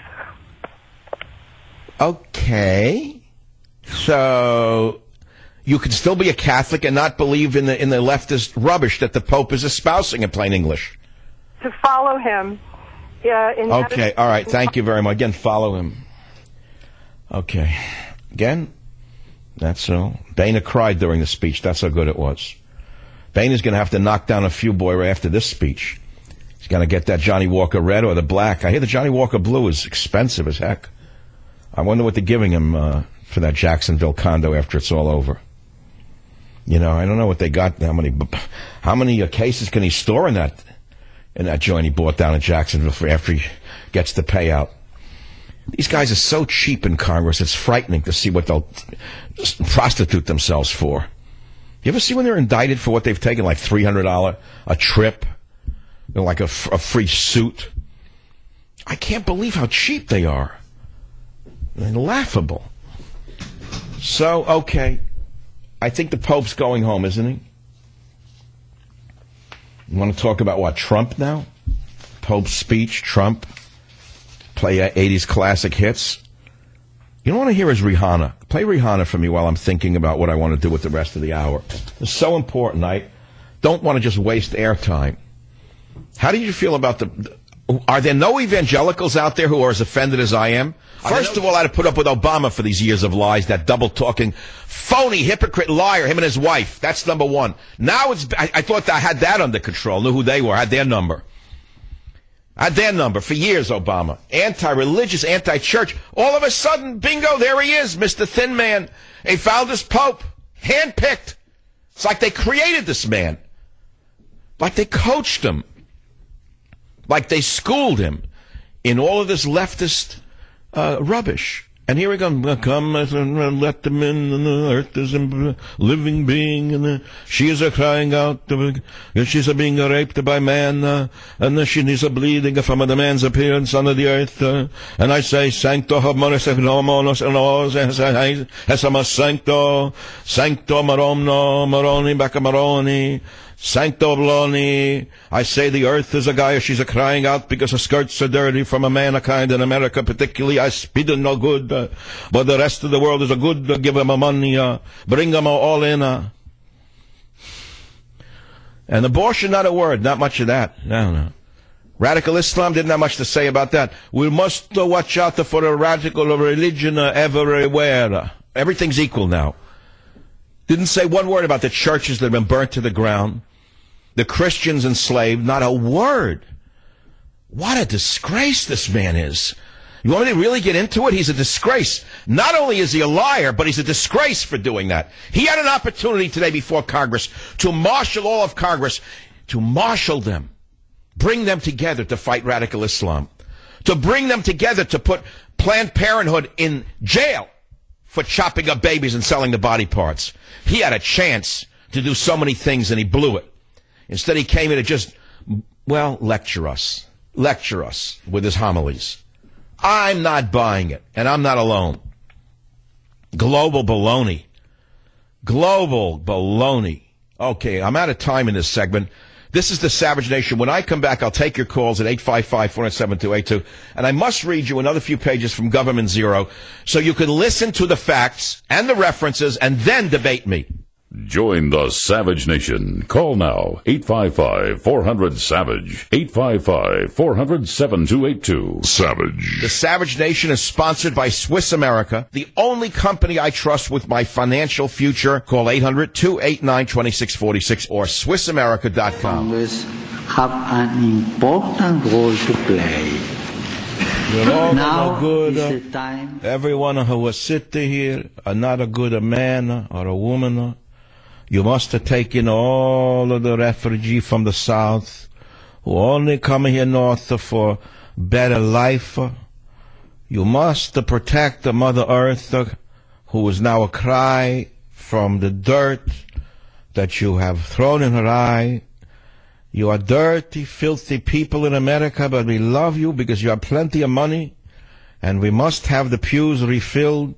Okay. So you can still be a Catholic and not believe in the in the leftist rubbish that the Pope is espousing in plain English. To follow him. Yeah. In Okay. All right. Thank you very much. Again, follow him. Okay. Again, that's so. Boehner cried during the speech. That's how good it was. Boehner's going to have to knock down a few boy right after this speech. He's going to get that Johnny Walker Red or the black. I hear the Johnny Walker Blue is expensive as heck. I wonder what they're giving him uh, for that Jacksonville condo after it's all over. You know, I don't know what they got. How many, how many uh, cases can he store in that? In that joint he bought down in Jacksonville for after he gets the payout. These guys are so cheap in Congress, it's frightening to see what they'll prostitute themselves for. You ever see when they're indicted for what they've taken, like three hundred dollars a trip, you know, like a, a free suit? I can't believe how cheap they are. They're laughable. So, okay. I think the Pope's going home, isn't he? You want to talk about what, Trump now? Pope's speech, Trump, play eighties classic hits. You don't want to hear is Rihanna. Play Rihanna for me while I'm thinking about what I want to do with the rest of the hour. It's so important. I don't want to just waste airtime. How do you feel about the... Are there no evangelicals out there who are as offended as I am? First of all, I had to put up with Obama for these years of lies, that double-talking, phony, hypocrite liar, him and his wife. That's number one. Now it's, I, I thought I had that under control, knew who they were, had their number. Had their number for years, Obama. Anti-religious, anti-church. All of a sudden, bingo, there he is, Mister Thin Man. They found this Pope, handpicked. It's like they created this man. Like they coached him. Like they schooled him in all of this leftist uh, rubbish. And here we go. Come and let them in, and the earth is a living being, and the, she is a crying out. She's a being raped by man, uh, and she is a bleeding from the man's appearance on the earth. Uh, and I say, Sancto Homonis Economonos Enos Esama Sancto, Sancto Maromno, Maroni Bacamaroni. Sancto Bloni, I say the earth is a guy, she's a crying out because her skirts are dirty from a man a kind in America particularly. I speed no good, uh, but the rest of the world is a good, uh, give them a money, uh, bring them all in. Uh. And abortion, not a word, not much of that. No, no. Radical Islam didn't have much to say about that. We must uh, watch out for a radical religion uh, everywhere. Everything's equal now. Didn't say one word about the churches that have been burnt to the ground. The Christians enslaved, not a word. What a disgrace this man is. You want me to really get into it? He's a disgrace. Not only is he a liar, but he's a disgrace for doing that. He had an opportunity today before Congress to marshal all of Congress, to marshal them, bring them together to fight radical Islam, to bring them together to put Planned Parenthood in jail for chopping up babies and selling the body parts. He had a chance to do so many things, and he blew it. Instead, he came in to just, well, lecture us. Lecture us with his homilies. I'm not buying it, and I'm not alone. Global baloney. Global baloney. Okay, I'm out of time in this segment. This is the Savage Nation. When I come back, I'll take your calls at eight five five, four nine seven, two eight two. And I must read you another few pages from Government Zero so you can listen to the facts and the references and then debate me. Join the Savage Nation. Call now, eight five five, four hundred, SAVAGE, eight five five, four hundred, seven two eight two. Savage. The Savage Nation is sponsored by Swiss America, the only company I trust with my financial future. Call eight hundred, two eight nine, two six four six or Swiss America dot com. Congress have an important role to play. You know, Now no good, is uh, the time. everyone who was sitting here are not a good a man or a woman. You must have taken all of the refugees from the south who only come here north for better life. You must protect the Mother Earth, who is now a cry from the dirt that you have thrown in her eye. You are dirty, filthy people in America, but we love you because you have plenty of money, and we must have the pews refilled.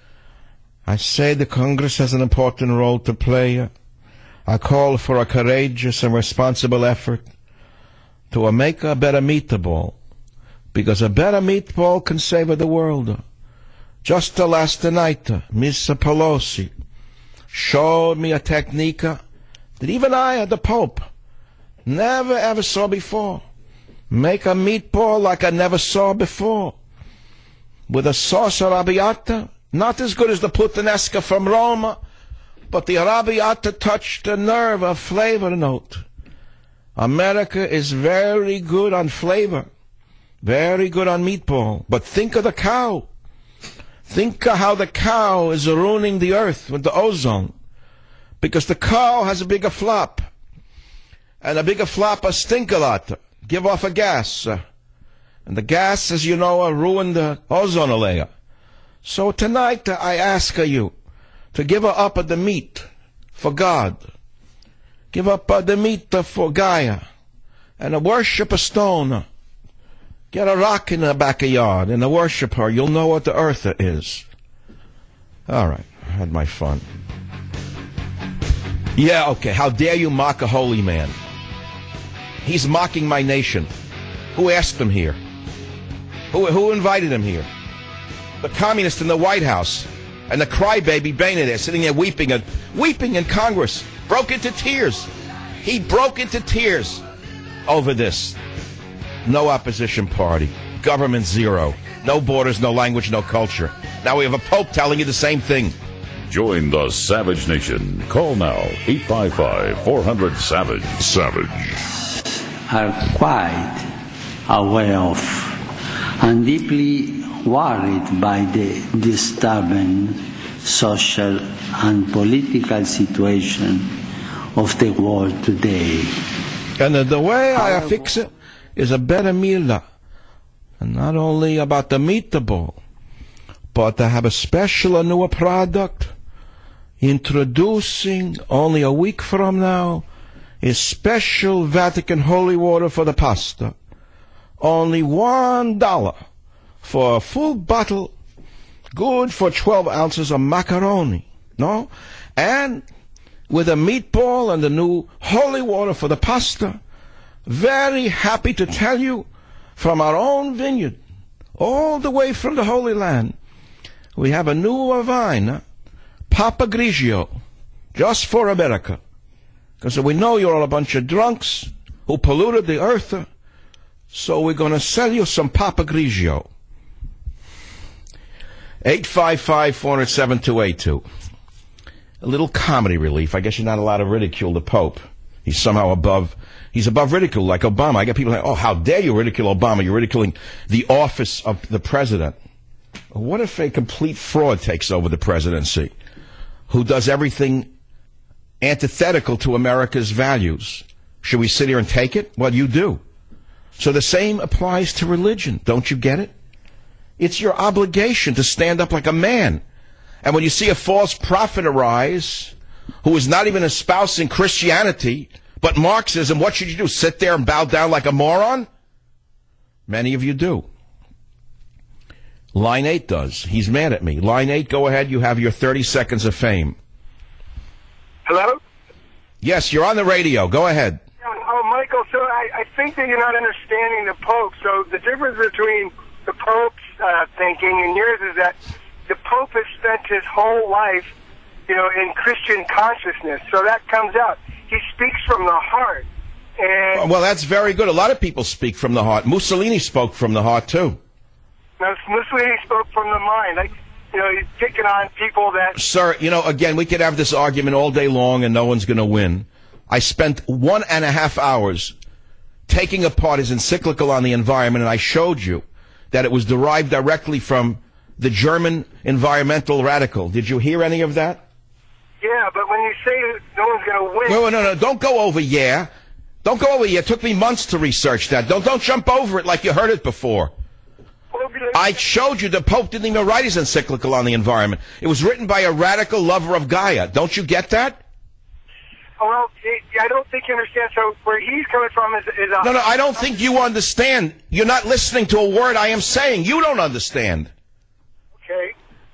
I say the Congress has an important role to play. I call for a courageous and responsible effort to make a better meatball, because a better meatball can save the world. Just last night, Miss Pelosi showed me a technique that even I, the Pope, never ever saw before. Make a meatball like I never saw before, with a sauce arrabbiata, not as good as the puttanesca from Roma, but the arrabbiata touched the nerve, a flavor note. America is very good on flavor, very good on meatball, but think of the cow. Think of how the cow is ruining the earth with the ozone, because the cow has a bigger flop, and a bigger flop a stink a lot, give off a gas, and the gas, as you know, ruined the ozone layer. So tonight I ask you to give up the meat for God. Give up the meat for Gaia. And worship a stone. Get a rock in the backyard and worship her. You'll know what the earth is. All right, I had my fun. Yeah, okay, how dare you mock a holy man? He's mocking my nation. Who asked him here? Who, who invited him here? The communist in the White House, and the crybaby Boehner there, sitting there weeping, and weeping in Congress, broke into tears. He broke into tears over this. No opposition party, government zero, no borders, no language, no culture. Now we have a Pope telling you the same thing. Join the Savage Nation. Call now, eight five five, four hundred, SAVAGE. Savage. Are quite aware of and deeply worried by the disturbing social and political situation of the world today. And uh, the way I fix it is a better meal. And not only about the meatball, But I have a special, a newer product. Introducing, only a week from now, is special Vatican holy water for the pasta. Only one dollar for a full bottle, good for twelve ounces of macaroni. No? And with a meatball and the new holy water for the pasta. Very happy to tell you, from our own vineyard, all the way from the Holy Land, we have a newer vine, Papa Grigio, just for America. Because we know you're all a bunch of drunks who polluted the earth, so we're going to sell you some Papa Grigio. eight five five, four zero seven, two eight two. A little comedy relief. I guess you're not allowed to ridicule the Pope. He's somehow above, he's above ridicule, like Obama. I get people saying, oh, how dare you ridicule Obama? You're ridiculing the office of the president. What if a complete fraud takes over the presidency, who does everything antithetical to America's values? Should we sit here and take it? Well, you do. So the same applies to religion. Don't you get it? It's your obligation to stand up like a man. And when you see a false prophet arise, who is not even espousing Christianity, but Marxism, what should you do? Sit there and bow down like a moron? Many of you do. Line eight does. He's mad at me. Line eight, go ahead. You have your thirty seconds of fame. Hello? Yes, you're on the radio. Go ahead. Oh, Michael, so I, I think that you're not understanding the Pope. So the difference between the Pope's uh, thinking and yours is that the Pope has spent his whole life, you know, in Christian consciousness. So that comes out. He speaks from the heart. And well, that's very good. A lot of people speak from the heart. Mussolini spoke from the heart, too. No, Mussolini spoke from the mind. Like, you know, he's picking on people that... Sir, you know, again, we could have this argument all day long and no one's going to win. I spent one and a half hours taking apart his encyclical on the environment, and I showed you that it was derived directly from the German environmental radical. Did you hear any of that? Yeah, but when you say no one's going to win... No, no, no, don't go over yeah. Don't go over yeah. It took me months to research that. Don't, don't jump over it like you heard it before. I showed you the Pope didn't even write his encyclical on the environment. It was written by a radical lover of Gaia. Don't you get that? Well, I don't think you understand. So where he's coming from is... is a no, no, I don't think you understand. You're not listening to a word I am saying. You don't understand. Okay.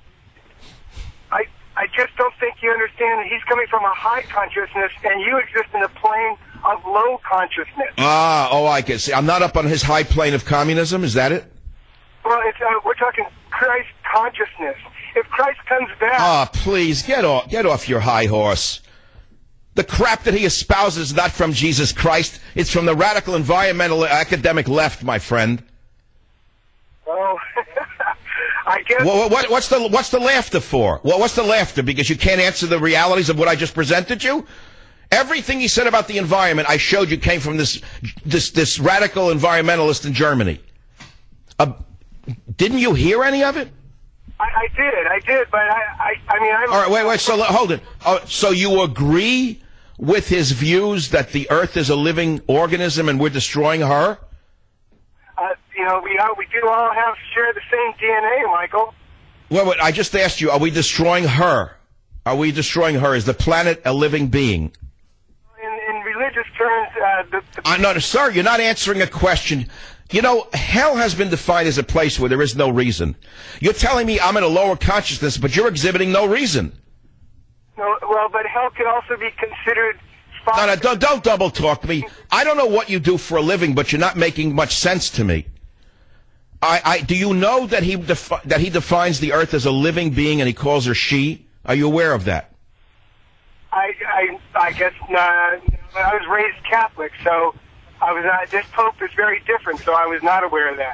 I I just don't think you understand that he's coming from a high consciousness, and you exist in a plane of low consciousness. Ah, oh, I can see. I'm not up on his high plane of communism. Is that it? Well, it's, uh, we're talking Christ consciousness. If Christ comes back... Ah, please, get off, get off your high horse. The crap that he espouses is not from Jesus Christ. It's from the radical environmental academic left, my friend. Oh, I guess... Well, what, what's the what's the laughter for? Well, what's the laughter? Because you can't answer the realities of what I just presented you? Everything he said about the environment I showed you came from this this this radical environmentalist in Germany. Uh, didn't you hear any of it? I, I did, I did, but I, I, I mean, I'm... All right, wait, wait, so hold it. Uh, so you agree with his views that the Earth is a living organism and we're destroying her? Uh, you know, we are, we do all have share the same D N A, Michael. Well, wait, I just asked you, are we destroying her? Are we destroying her? Is the planet a living being? In, in religious terms, uh, the... the uh, no, sir, you're not answering a question. You know, hell has been defined as a place where there is no reason. You're telling me I'm in a lower consciousness, but you're exhibiting no reason. No, well, but hell could also be considered... No, no, don't, don't double talk me. I don't know what you do for a living, but you're not making much sense to me. I, I, do you know that he defi- that he defines the earth as a living being and he calls her she? Are you aware of that? I, I, I guess uh, I was raised Catholic, so I was not, this Pope is very different, so I was not aware of that.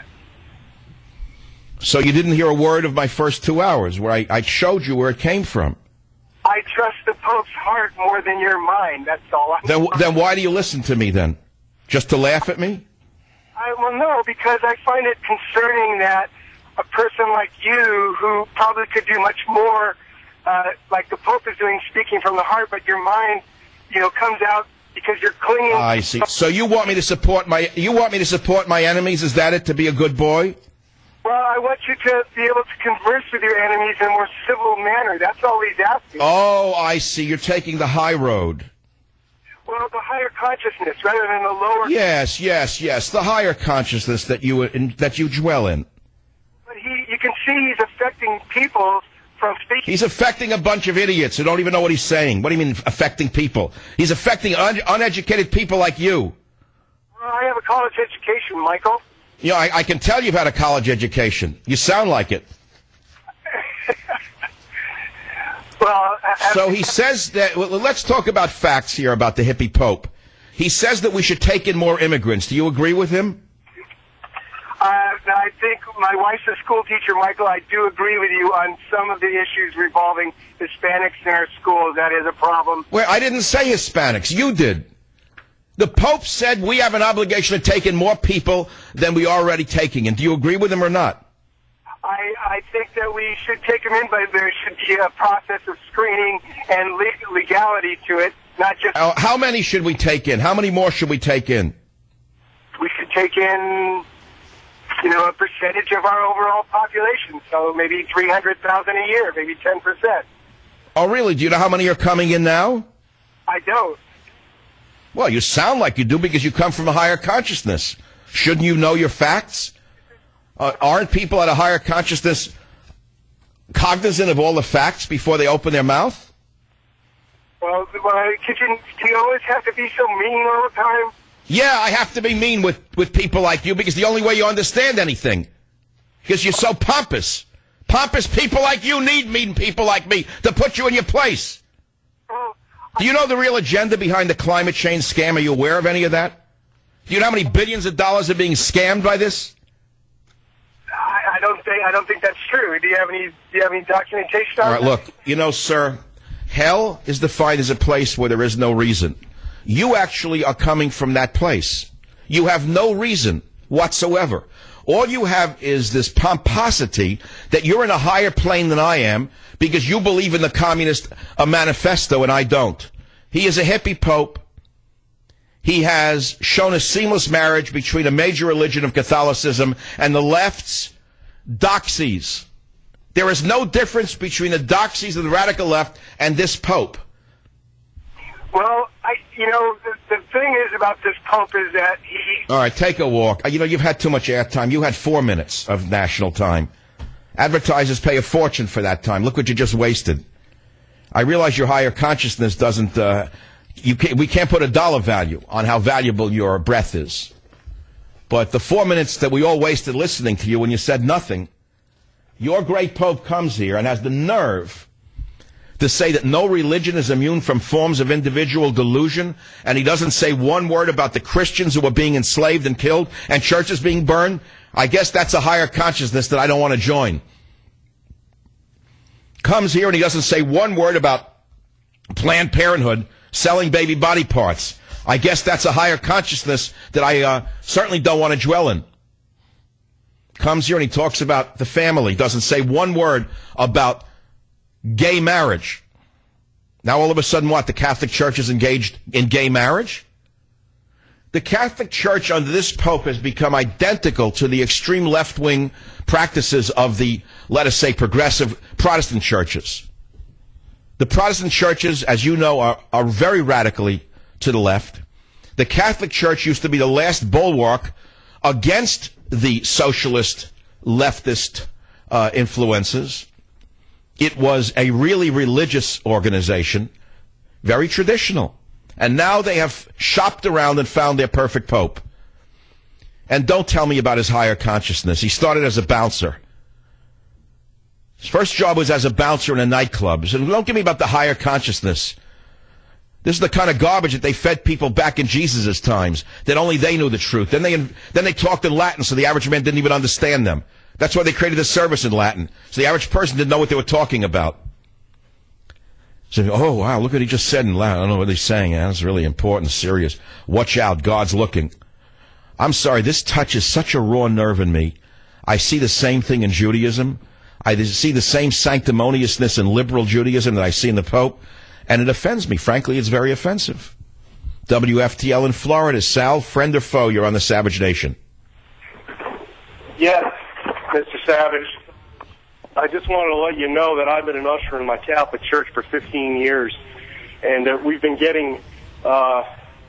So you didn't hear a word of my first two hours where I, I showed you where it came from. I trust the Pope's heart more than your mind, that's all. I then, then why do you listen to me then? Just to laugh at me? I, well, no, because I find it concerning that a person like you, who probably could do much more, uh, like the Pope is doing, speaking from the heart, but your mind, you know, comes out because you're clinging. I see. So you want me to support my you want me to support my enemies? Is that it? To be a good boy? Well, I want you to be able to converse with your enemies in a more civil manner. That's all he's asking. Oh, I see. You're taking the high road. Well, the higher consciousness rather than the lower. Yes, yes, yes. The higher consciousness that you in, that you dwell in. But he, you can see he's affecting people from speaking. He's affecting a bunch of idiots who don't even know what he's saying. What do you mean affecting people? He's affecting un- uneducated people like you. Well, I have a college education, Michael. You know, I, I can tell you've had a college education. You sound like it. Well, so he says that, well, let's talk about facts here about the hippie Pope. He says that we should take in more immigrants. Do you agree with him? Uh, I think my wife's a school teacher, Michael. I do agree with you on some of the issues revolving Hispanics in our schools. That is a problem. Well, I didn't say Hispanics. You did. The Pope said we have an obligation to take in more people than we are already taking in. Do you agree with him or not? I, I think that we should take them in, but there should be a process of screening and le- legality to it, not just... Uh, how many should we take in? How many more should we take in? We should take in, you know, a percentage of our overall population, so maybe three hundred thousand a year, maybe ten percent. Oh, really? Do you know how many are coming in now? I don't. Well, you sound like you do because you come from a higher consciousness. Shouldn't you know your facts? Uh, aren't people at a higher consciousness cognizant of all the facts before they open their mouth? Well, well could you, do you always have to be so mean all the time? Yeah, I have to be mean with, with people like you because the only way you understand anything. Because you're so pompous. Pompous people like you need mean people like me to put you in your place. Do you know the real agenda behind the climate change scam? Are you aware of any of that? Do you know how many billions of dollars are being scammed by this? I, I don't think I don't think that's true. Do you have any Do you have any documentation on All right, that? look, you know, sir, hell is defined as a place where there is no reason. You actually are coming from that place. You have no reason whatsoever. All you have is this pomposity that you're in a higher plane than I am because you believe in the Communist uh, Manifesto and I don't. He is a hippie Pope. He has shown a seamless marriage between a major religion of Catholicism and the left's doxies. There is no difference between the doxies of the radical left and this Pope. Well, I, you know, the, the thing is about this Pope is that he... All right, take a walk. You know, you've had too much airtime. You had four minutes of national time. Advertisers pay a fortune for that time. Look what you just wasted. I realize your higher consciousness doesn't... Uh, you can't, we can't put a dollar value on how valuable your breath is. But the four minutes that we all wasted listening to you when you said nothing, your great Pope comes here and has the nerve to say that no religion is immune from forms of individual delusion, and he doesn't say one word about the Christians who are being enslaved and killed and churches being burned. I guess that's a higher consciousness that I don't want to join. Comes here and he doesn't say one word about Planned Parenthood selling baby body parts. I guess that's a higher consciousness that I uh, certainly don't want to dwell in. Comes here and he talks about the family, doesn't say one word about gay marriage. Now all of a sudden what? The Catholic Church is engaged in gay marriage? The Catholic Church under this Pope has become identical to the extreme left-wing practices of the, let us say, progressive Protestant churches. The Protestant churches, as you know, are, are very radically to the left. The Catholic Church used to be the last bulwark against the socialist, leftist uh, influences. It was a really religious organization, very traditional. And now they have shopped around and found their perfect Pope. And don't tell me about his higher consciousness. He started as a bouncer. His first job was as a bouncer in a nightclub. So don't give me about the higher consciousness. This is the kind of garbage that they fed people back in Jesus' times, that only they knew the truth. Then they, then they talked in Latin so the average man didn't even understand them. That's why they created this service in Latin. So the average person didn't know what they were talking about. So, oh, wow, look what he just said in Latin. I don't know what he's saying. That's really important, serious. Watch out, God's looking. I'm sorry, this touches such a raw nerve in me. I see the same thing in Judaism. I see the same sanctimoniousness in liberal Judaism that I see in the Pope. And it offends me. Frankly, it's very offensive. W F T L in Florida. Sal, friend or foe, you're on the Savage Nation. Yes. Mister Savage, I just wanted to let you know that I've been an usher in my Catholic church for fifteen years, and that we've been getting uh,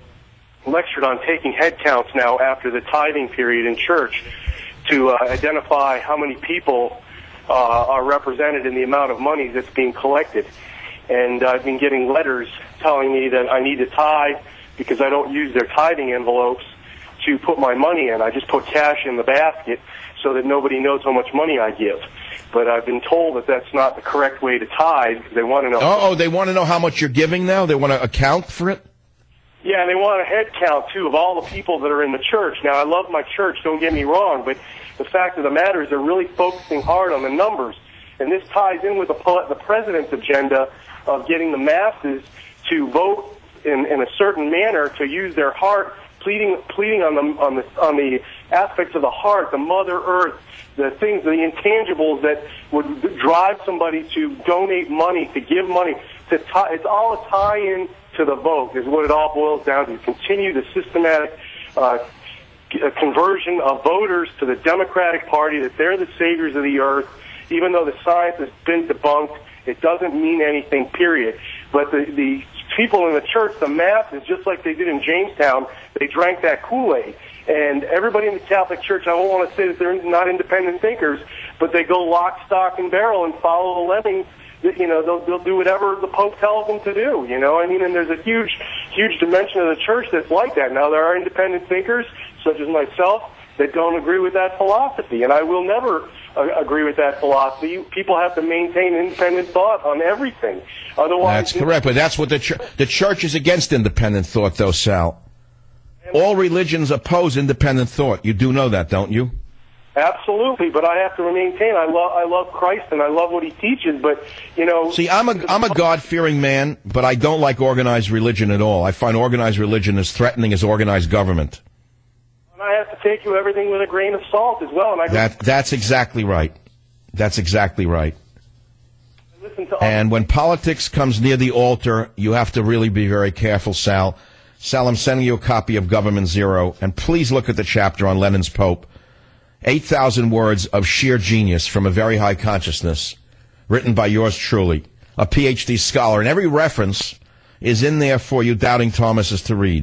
lectured on taking head counts now after the tithing period in church to uh, identify how many people uh, are represented in the amount of money that's being collected. And I've been getting letters telling me that I need to tithe because I don't use their tithing envelopes to put my money in. I just put cash in the basket so that nobody knows how much money I give. But I've been told that that's not the correct way to tithe because they want to know. Oh, oh, they want to know how much you're giving now? They want to account for it? Yeah, and they want a head count, too, of all the people that are in the church. Now, I love my church, don't get me wrong, but the fact of the matter is they're really focusing hard on the numbers. And this ties in with the, the president's agenda of getting the masses to vote in, in a certain manner, to use their heart, pleading pleading on the on the on the aspects of the heart, the Mother Earth, the things, the intangibles that would drive somebody to donate money, to give money. To tie, it's all a tie-in to the vote is what it all boils down to. Continue the systematic uh, conversion of voters to the Democratic Party, that they're the saviors of the earth. Even though the science has been debunked, it doesn't mean anything, period. But the, the people in the church, the masses, just like they did in Jamestown, they drank that Kool-Aid. And everybody in the Catholic Church, I don't want to say that they're not independent thinkers, but they go lock, stock, and barrel and follow the lemmings. You know, they'll, they'll do whatever the Pope tells them to do, you know. I mean, and there's a huge, huge dimension of the church that's like that. Now, there are independent thinkers, such as myself, that don't agree with that philosophy, and I will never uh, agree with that philosophy. People have to maintain independent thought on everything. Otherwise, that's correct, but that's what the church, the church is against independent thought, though, Sal. All religions oppose independent thought. You do know that, don't you? Absolutely, but I have to maintain. I love, I love Christ, and I love what He teaches. But you know, see, I'm a, I'm a God-fearing man, but I don't like organized religion at all. I find organized religion as threatening as organized government. And I have to take you everything with a grain of salt as well. And I that that's exactly right. That's exactly right. And when politics comes near the altar, you have to really be very careful, Sal. Sal, I'm sending you a copy of Government Zero, and please look at the chapter on Lenin's Pope. eight thousand words of sheer genius from a very high consciousness, written by yours truly, a P H D scholar. And every reference is in there for you doubting Thomases to read.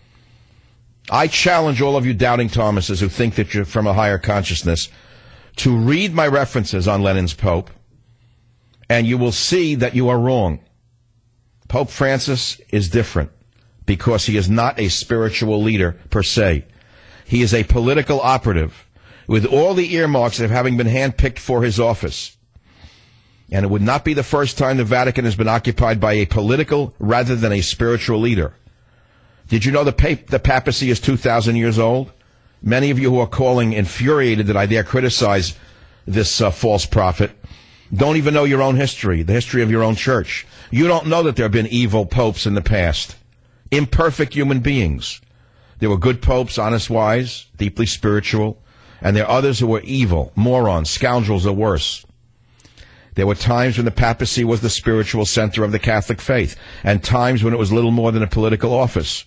I challenge all of you doubting Thomases who think that you're from a higher consciousness to read my references on Lenin's Pope, and you will see that you are wrong. Pope Francis is different because he is not a spiritual leader per se. He is a political operative with all the earmarks of having been handpicked for his office. And it would not be the first time the Vatican has been occupied by a political rather than a spiritual leader. Did you know the, pap- the papacy is two thousand years old? Many of you who are calling infuriated that I dare criticize this uh, false prophet don't even know your own history, the history of your own church. You don't know that there have been evil popes in the past. Imperfect human beings. There were good popes, honest, wise, deeply spiritual, and there are others who were evil, morons, scoundrels, or worse. There were times when the papacy was the spiritual center of the Catholic faith, and times when it was little more than a political office.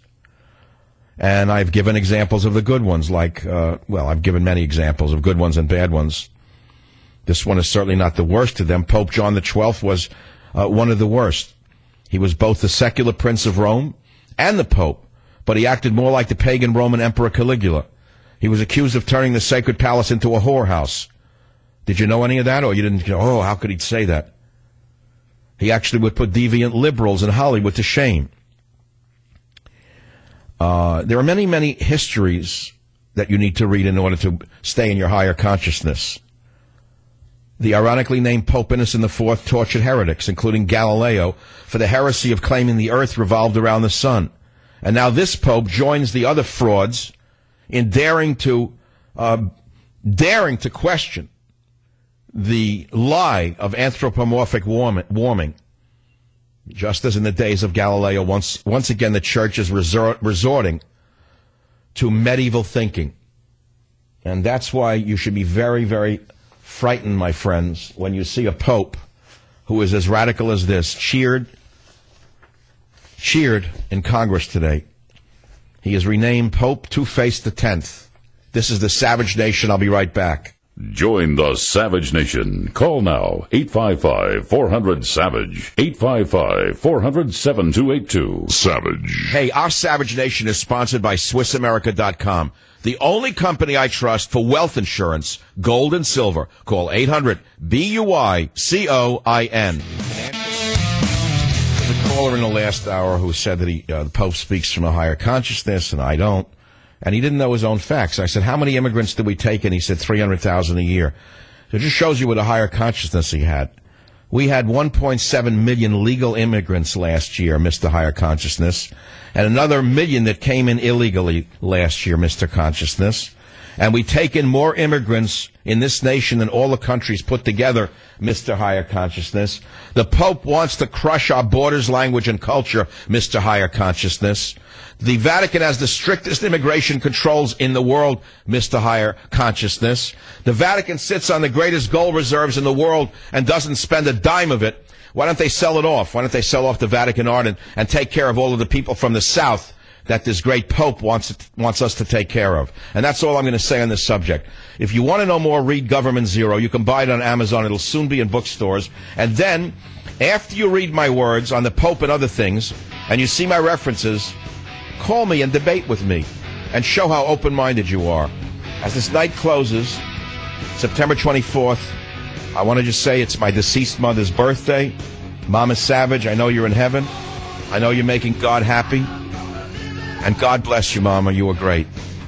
And I've given examples of the good ones, like, uh, well, I've given many examples of good ones and bad ones. This one is certainly not the worst of them. Pope John the twelfth was uh, one of the worst. He was both the secular prince of Rome and the Pope, but he acted more like the pagan Roman Emperor Caligula. He was accused of turning the sacred palace into a whorehouse. Did you know any of that, or you didn't know, oh, how could he say that? He actually would put deviant liberals in Hollywood to shame. Uh, there are many, many histories that you need to read in order to stay in your higher consciousness. The ironically named Pope Innocent the fourth tortured heretics, including Galileo, for the heresy of claiming the earth revolved around the sun. And now this Pope joins the other frauds in daring to, uh, daring to question the lie of anthropomorphic warming. Just as in the days of Galileo, once, once again the church is resort, resorting to medieval thinking. And that's why you should be very, very frightened, my friends, when you see a pope who is as radical as this cheered, cheered in Congress today. He is renamed Pope Two-Face the Tenth. This is the Savage Nation. I'll be right back. Join the Savage Nation. Call now, eight five five, four hundred, SAVAGE, eight five five, four hundred, seven two eight two. Savage. Hey, our Savage Nation is sponsored by Swiss America dot com, the only company I trust for wealth insurance, gold and silver. Call eight hundred, B U I C O I N. There's a caller in the last hour who said that he, uh, the Pope speaks from a higher consciousness, and I don't. And he didn't know his own facts. I said, how many immigrants did we take? And he said three hundred thousand a year. So it just shows you what a higher consciousness he had. We had one point seven million legal immigrants last year, Mister Higher Consciousness, and another million that came in illegally last year, Mister Consciousness. And we take in more immigrants in this nation than all the countries put together, Mister Higher Consciousness. The Pope wants to crush our borders, language, and culture, Mister Higher Consciousness. The Vatican has the strictest immigration controls in the world, Mister Higher Consciousness. The Vatican sits on the greatest gold reserves in the world and doesn't spend a dime of it. Why don't they sell it off? Why don't they sell off the Vatican art and, and take care of all of the people from the South that this great Pope wants wants us to take care of? And that's all I'm going to say on this subject. If you want to know more, read Government Zero. You can buy it on Amazon. It'll soon be in bookstores. And then, after you read my words on the Pope and other things, and you see my references, call me and debate with me and show how open-minded you are. As this night closes, September twenty-fourth, I want to just say it's my deceased mother's birthday. Mama Savage, I know you're in heaven. I know you're making God happy. And God bless you, Mama. You were great.